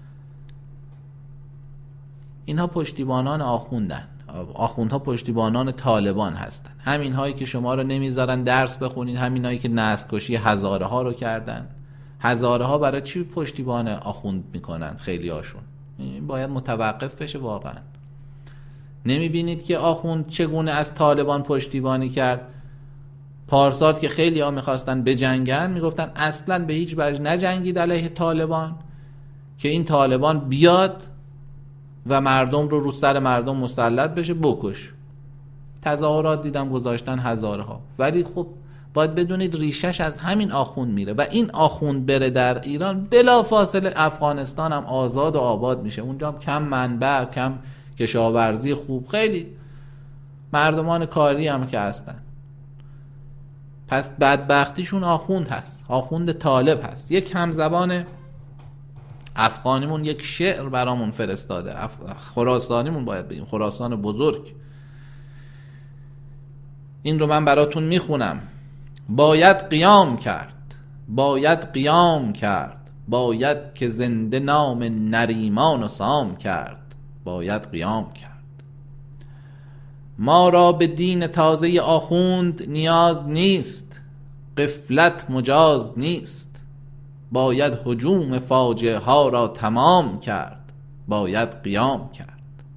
اینها پشتیبانان آخوندن. آخوندها پشتیبانان طالبان هستن. همین هایی که شما رو نمیذارن درس بخونید، همین هایی که نسل‌کشی هزاره ها رو کردن. هزاره ها برای چی پشتیبان آخوند میکنن؟ خیلی هاشون. این باید متوقف بشه واقعا. نمیبینید که آخوند چگونه از طالبان پشتیبانی کرد؟ پارسال که خیلی ها میخواستن بجنگن، میگفتن اصلا به هیچ وجه نجنگید علیه طالبان، که این طالبان بیاد و مردم رو سر مردم مسلط بشه بکش. تظاهرات دیدم گذاشتن هزارها، ولی خب باید بدونید ریشش از همین آخوند میره و این آخوند بره در ایران بلا فاصله افغانستان هم آزاد و آباد میشه. اونجا هم کم منبع، کم کشاورزی خوب، خیلی مردمان کاری هم که هستن. پس بدبختیشون آخوند هست، آخوند طالب هست. یک همزبان افغانیمون یک شعر برامون فرستاده، خراسانیمون باید بگیم، خراسان بزرگ. این رو من براتون میخونم. باید قیام کرد، باید قیام کرد، باید که زنده نام نریمان و سام کرد، باید قیام کرد. ما را به دین تازه آخوند نیاز نیست، غفلت مجاز نیست، باید هجوم فاجعه ها را تمام کرد، باید قیام کرد.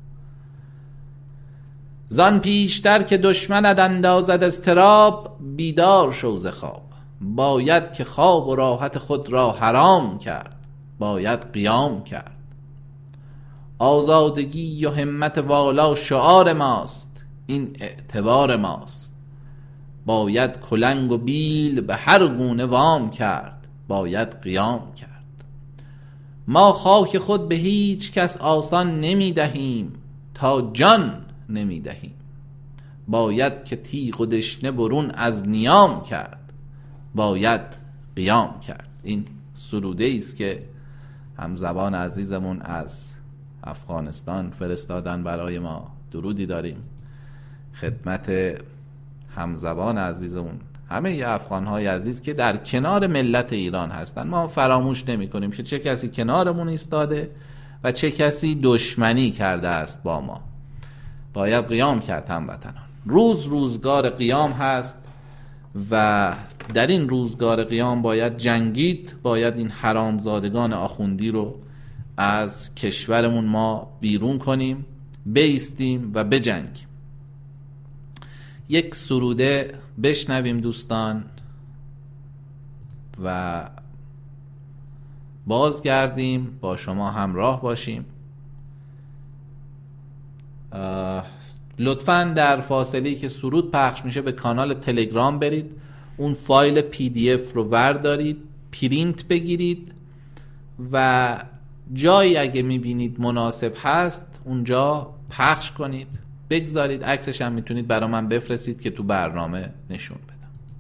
زان پیشتر که دشمنت اندازد اضطراب، بیدار شو ز خواب، باید که خواب و راحت خود را حرام کرد، باید قیام کرد. آزادگی و همت والا شعار ماست، این اعتبار ماست، باید کلنگ و بیل به هر گونه وام کرد، باید قیام کرد. ما خاک خود به هیچ کس آسان نمی دهیم، تا جان نمی دهیم، باید که تیغ و دشنه برون از نیام کرد، باید قیام کرد. این سروده است که همزبان عزیزمون از افغانستان فرستادن برای ما. درودی داریم خدمت همزبان عزیزمون، همه افغان‌های عزیز که در کنار ملت ایران هستن. ما فراموش نمی کنیم که چه کسی کنارمون ایستاده و چه کسی دشمنی کرده است با ما. باید قیام کرد هموطنان. روزگار قیام هست و در این روزگار قیام باید جنگید، باید این حرامزادگان آخوندی رو از کشورمون ما بیرون کنیم، بایستیم و بجنگیم. یک سروده بشنویم دوستان و بازگردیم با شما همراه باشیم. لطفاً در فاصله‌ای که سرود پخش میشه به کانال تلگرام برید، اون فایل PDF رو وردارید، پرینت بگیرید و جایی اگه میبینید مناسب هست اونجا پخش کنید، بگذارید. عکسش هم میتونید برای من بفرستید که تو برنامه نشون بدم.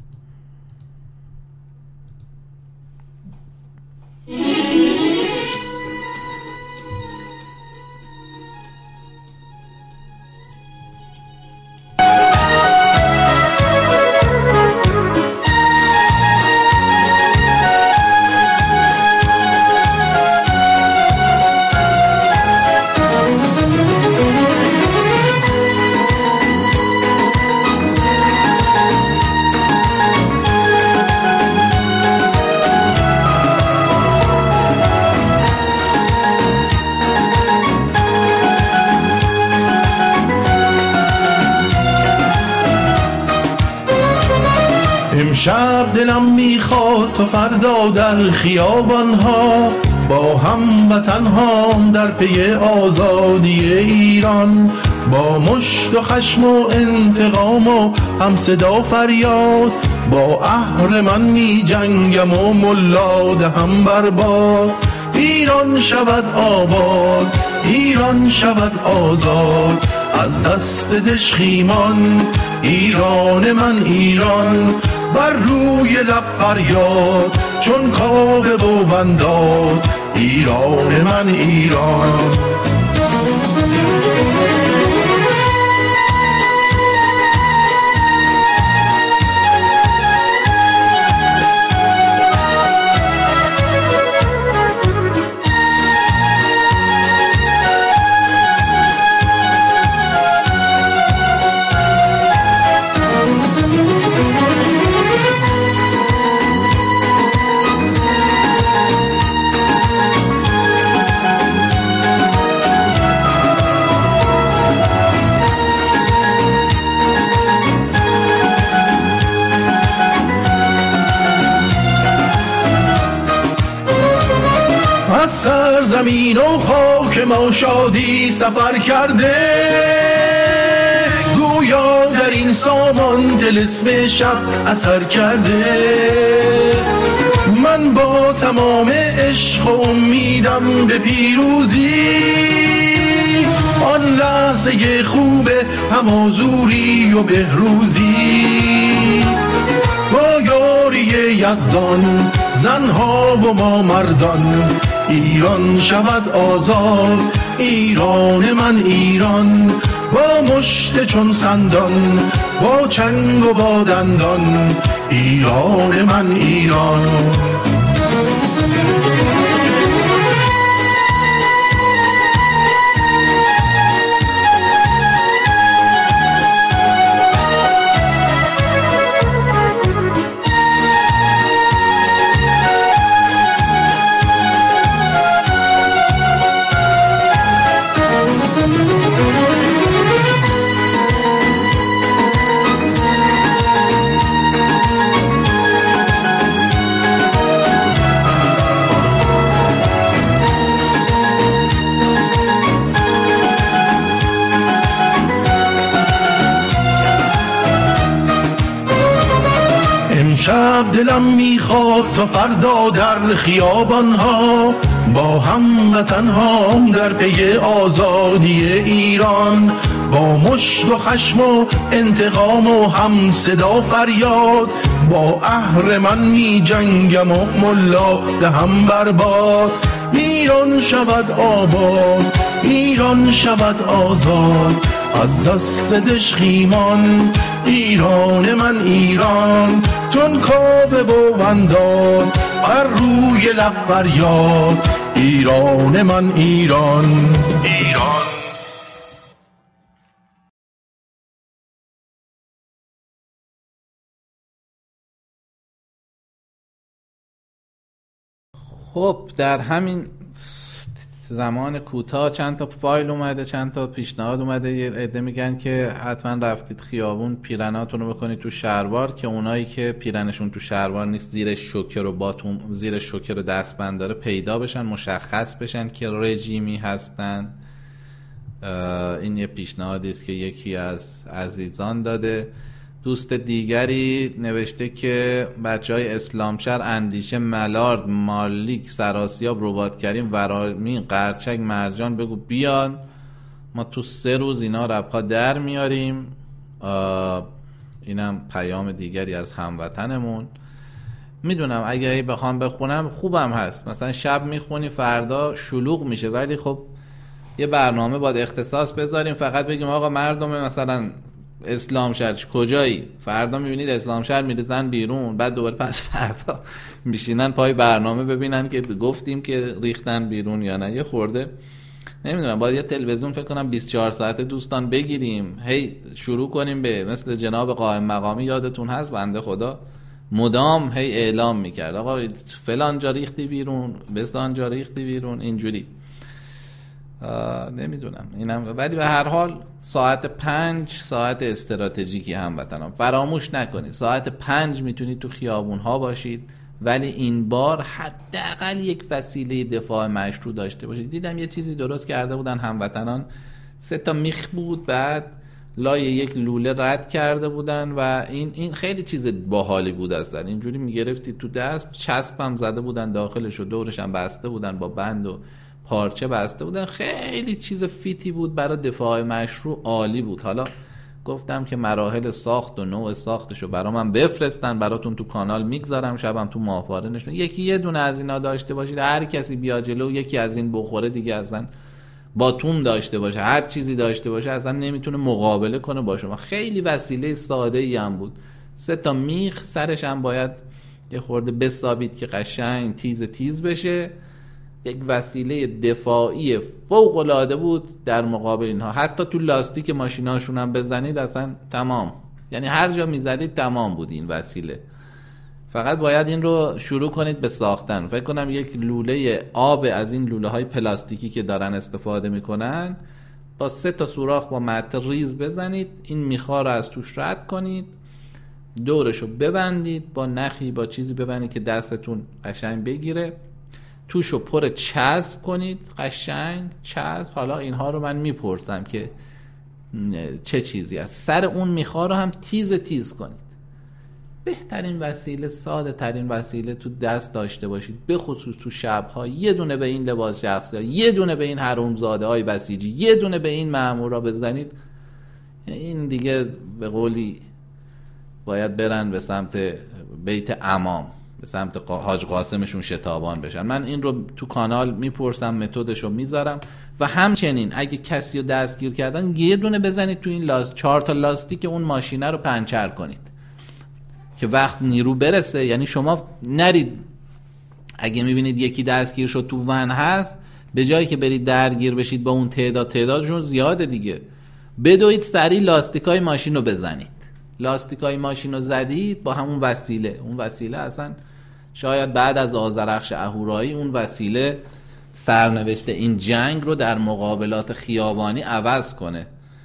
امشب دلم میخواد تا فردا در خیابانها با هموطن‌هام در پی آزادی ایران، با مشت و خشم و انتقام و هم صدا فریاد، با اهرمن می جنگم و ملا دهم برباد. ایران شود آباد، ایران شود آزاد، از دست دژخیمان ایران من ایران، بر روی لب فریاد چون کاوه و بنداد، ایران من ایران. سرزمین و خاک ما شادی سفر کرده، گویا در این سامان طلسم شب اثر کرده. من با تمام عشق و امیدم به پیروزی، آن لحظه خوب همازوری و بهروزی، با یاری یزدان زنها و ما مردان، ایران شود آزاد، ایران من ایران، با مشت چون سندان، با چنگ و با دندان، ایران من ایران. امشب دلم میخواد تا فردا در خیابانها، با هموطنها در پی آزادی ایران، با مشت و خشم و انتقام و هم صدا فریاد، با اهرمن می جنگم و ملا دهم برباد. ایران شود آباد، ایران شود آزاد، از دست دژخیمان، ایران من ایران، تون کابه و ونداد، بر روی لب فریاد، ایران من ایران، ایران. خب در همین زمان کوتاه چند تا فایل اومده، چند تا پیشنهاد اومده. یه عده میگن که حتما رفتید خیابون پیرناتون رو بکنید تو شلوار، که اونایی که پیرنشون تو شلوار نیست زیر شوکر و باتوم، زیر شوکر و دستبند داره پیدا بشن، مشخص بشن که رژیمی هستن. این یه پیشنهادی است که یکی از عزیزان داده. دوست دیگری نوشته که بچهای اسلامشهر، اندیشه، ملارد، مالیک، سراسیاب، رباط کریم، ورامین، قرچک، مرجان بگو بیان، ما تو 3 روز اینا رپا در میاریم. اینم پیام دیگری از هموطنمون. میدونم اگه بخوام بخونم خوبم هست، مثلا شب میخونی فردا شلوغ میشه، ولی خب یه برنامه باید اختصاص بذاریم، فقط بگیم آقا مردم مثلا اسلامشهر کجایی، فردا میبینید اسلامشهر میریزن بیرون، بعد دوباره پس فردا میشینن پای برنامه ببینن که گفتیم که ریختن بیرون یا نه. یه خورده نمیدونم، باید یه تلویزیون فکر کنم 24 ساعته دوستان بگیریم، هی شروع کنیم به مثل جناب قائم مقامی، یادتون هست بنده خدا مدام هی اعلام میکرد آقا فلان جا ریختی بیرون، بسان جا ریختی بیرون، اینجوری. نمیدونم اینم، ولی به هر حال ساعت 5 ساعت استراتژیکی هموطنان، فراموش نکنید ساعت 5 میتونید تو خیابون ها باشید، ولی این بار حداقل یک وسیله دفاع مشروع داشته باشید. دیدم یه چیزی درست کرده بودن هموطنان، 3 تا میخ بود، بعد لای یک لوله رد کرده بودن و این خیلی چیز باحالی بود اصلا. اینجوری میگرفتی تو دست، چسب هم زده بودن داخلش و دورش هم بسته بودن با بند و پارچه بسته بودن، خیلی چیز فیتی بود برای دفاع مشروع، عالی بود. حالا گفتم که مراحل ساخت و نوع ساختشو برا من بفرستن، براتون تو کانال میگذارم، شبم تو ماهواره نشون، یکی یه دونه از اینا داشته باشید، هر کسی بیا جلو یکی از این بخوره دیگه اصلا باتوم داشته باشه، هر چیزی داشته باشه اصلا نمیتونه مقابله کنه با شما. خیلی وسیله ساده ای هم بود، 3 تا میخ، سرش هم باید یه خورده بسابید که قشنگ تیز بشه. یک وسیله دفاعی فوق العاده بود در مقابل اینها. حتی تو لاستیک ماشیناشون هم بزنید اصلا تمام، یعنی هر جا میزدید تمام بود این وسیله. فقط باید این رو شروع کنید به ساختن. فکر کنم یک لوله آب از این لوله های پلاستیکی که دارن استفاده میکنن، با 3 تا سوراخ با مته ریز بزنید، این میخا رو از توش رد کنید، دورشو ببندید با نخی با چیزی ببندید که دستتون قشنگ بگیره. توشو پر چسب کنید، قشنگ چسب. حالا اینها رو من میپرسم که چه چیزی است. سر اون میخا رو هم تیز تیز کنید. بهترین وسیله، ساده ترین وسیله تو دست داشته باشید، به خصوص تو شب‌ها. یه دونه به این لباس شخصی، یه دونه به این حرومزاده های بسیجی، یه دونه به این مأمورا بزنید. این دیگه به قولی باید برن به سمت بیت امام، به سمت حاج قاسمشون شتابان بشن. من این رو تو کانال میپرسم، متدشو میذارم. و همچنین اگه کسی رو دستگیر کردن، یه دونه بزنید تو این 4 تا لاستیک اون ماشینه رو پنچر کنید که وقت نیرو برسه. یعنی شما نرید اگه میبینید یکی دستگیر شد تو ون هست، به جایی که برید درگیر بشید با اون تعدادشون زیاده دیگه، بدوید سریع لاستیکای ماشین رو بزنید. لاستیکای ماشین رو زدید با همون وسیله. اون وسیله اصلا شاید بعد از آذرخش اهورایی اون وسیله سرنوشت این جنگ رو در مقابلات خیابانی عوض کنه.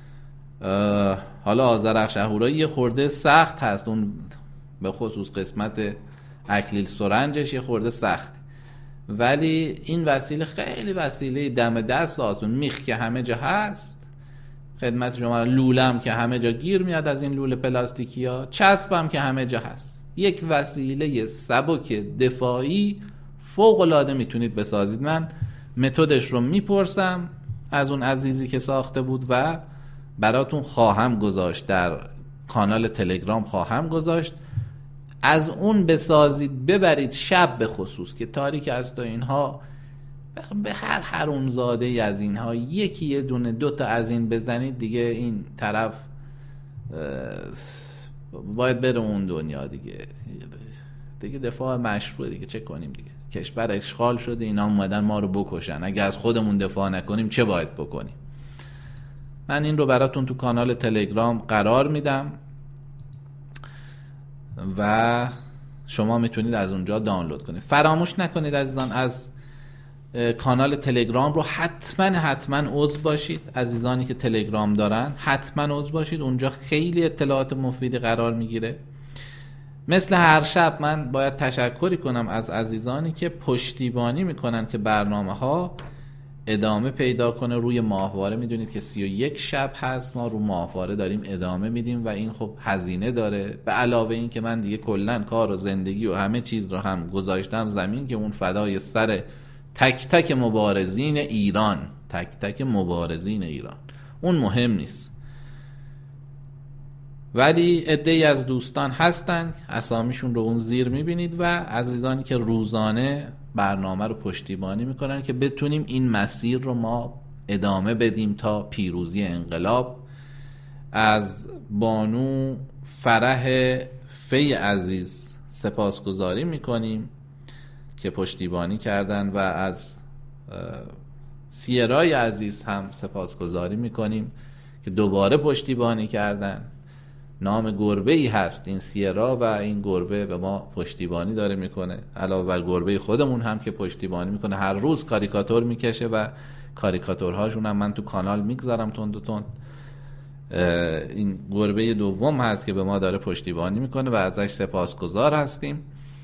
حالا آذرخش اهورایی یه خورده سخت هست، اون به خصوص قسمت اکلیل سرنجش یه خورده سخت، ولی این وسیله خیلی وسیله دم دست آسون. میخ که همه جا هست خدمت شما، لولم که همه جا گیر میاد از این لوله پلاستیکی ها، چسبم که همه جا هست. یک وسیله سبک دفاعی فوق العاده میتونید بسازید. من متدش رو میپرسم از اون عزیزی که ساخته بود و براتون خواهم گذاشت، در کانال تلگرام خواهم گذاشت. از اون بسازید، ببرید شب به خصوص که تاریک است و اینها، به هر حرومزاده ای از اینها یکی یه دونه 2 تا از این بزنید دیگه، این طرف باید بره اون دنیا دیگه دفاع مشروع دیگه. چه کنیم دیگه؟ کشور اشغال شده، اینا اومدن ما رو بکشن. اگه از خودمون دفاع نکنیم چه باید بکنیم؟ من این رو براتون تو کانال تلگرام قرار میدم و شما میتونید از اونجا دانلود کنید. فراموش نکنید عزیزان از کانال تلگرام رو حتما عضو باشید. عزیزانی که تلگرام دارن حتما عضو باشید، اونجا خیلی اطلاعات مفیدی قرار میگیره. مثل هر شب من باید تشکری کنم از عزیزانی که پشتیبانی میکنن که برنامه ها ادامه پیدا کنه روی ماهواره. میدونید که 31 شب هست ما رو ماهواره داریم ادامه میدیم و این خب هزینه داره. به علاوه این که من دیگه کلن کار و زندگی و همه چیز رو هم گذاشتم زمین که اون فدای سر تک تک مبارزین ایران، اون مهم نیست. ولی عده‌ای از دوستان هستن، اسامیشون رو اون زیر میبینید، و عزیزانی که روزانه برنامه رو پشتیبانی میکنن که بتونیم این مسیر رو ما ادامه بدیم تا پیروزی انقلاب. از بانو فرح فی عزیز سپاسگزاری میکنیم که پشتیبانی کردن و از سیرای عزیز هم سپاسگزاری میکنیم که دوباره پشتیبانی کردن. نام گربه ای هست این سیرا و این گربه به ما پشتیبانی داره میکنه، علاوه بر گربه خودمون هم که پشتیبانی میکنه. هر روز کاریکاتور میکشه و کاریکاتورهاشون هم من تو کانال میگذارم تند و تند. این گربه دوم هست که به ما داره پشتیبانی میکنه و ازش سپاسگزار هستیم.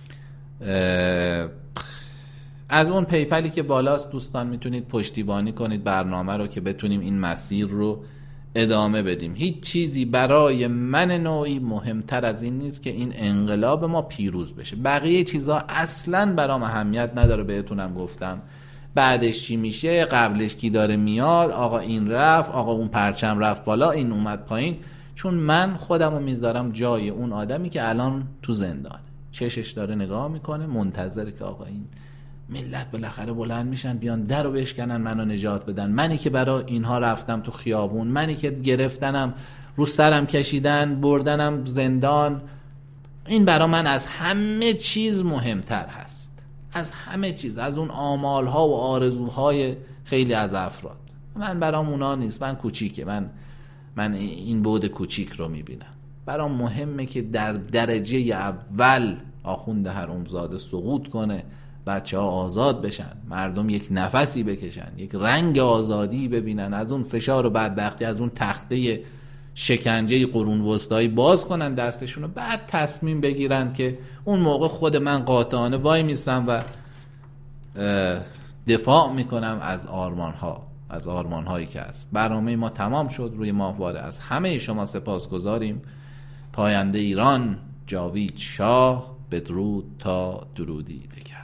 از اون پیپلی که بالاست دوستان میتونید پشتیبانی کنید برنامه رو که بتونیم این مسیر رو ادامه بدیم. هیچ چیزی برای من نوعی مهمتر از این نیست که این انقلاب ما پیروز بشه. بقیه چیزا اصلاً برام اهمیت نداره. بهتونم گفتم بعدش چی میشه، قبلش کی داره میاد، آقا این رفت، آقا اون پرچم رفت بالا، این اومد پایین. چون من خودمو میذارم جای اون آدمی که الان تو زندانه، چشش داره نگاه میکنه، منتظره که آقا این ملت بالاخره بلند میشن بیان در رو بشکنن منو نجات بدن. منی که برای اینها رفتم تو خیابون، منی که گرفتنم رو سرم کشیدن بردنم زندان، این برای من از همه چیز مهمتر هست، از همه چیز، از اون آمالها و آرزوهای خیلی از افراد. من برام اونا نیست، من کوچیکه، من این بعد کوچیک رو میبینم. برام مهمه که در درجه اول آخوند حرومزاده سقوط کنه، بچه ها آزاد بشن، مردم یک نفسی بکشن، یک رنگ آزادی ببینن، از اون فشار و بدبختی، از اون تخته شکنجه قرون وسطایی باز کنن دستشون و بعد تصمیم بگیرن که اون موقع خود من قاطعانه وای میستم و دفاع میکنم از آرمانهایی که هست. برنامه ما تمام شد روی ماهواره. از همه شما سپاسگزاریم. پاینده ایران، جاوید شاه. بدرود تا درودی دیگر.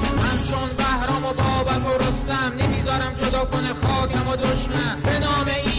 نمیذارم جدا کنه خاکم و دشمن به نام این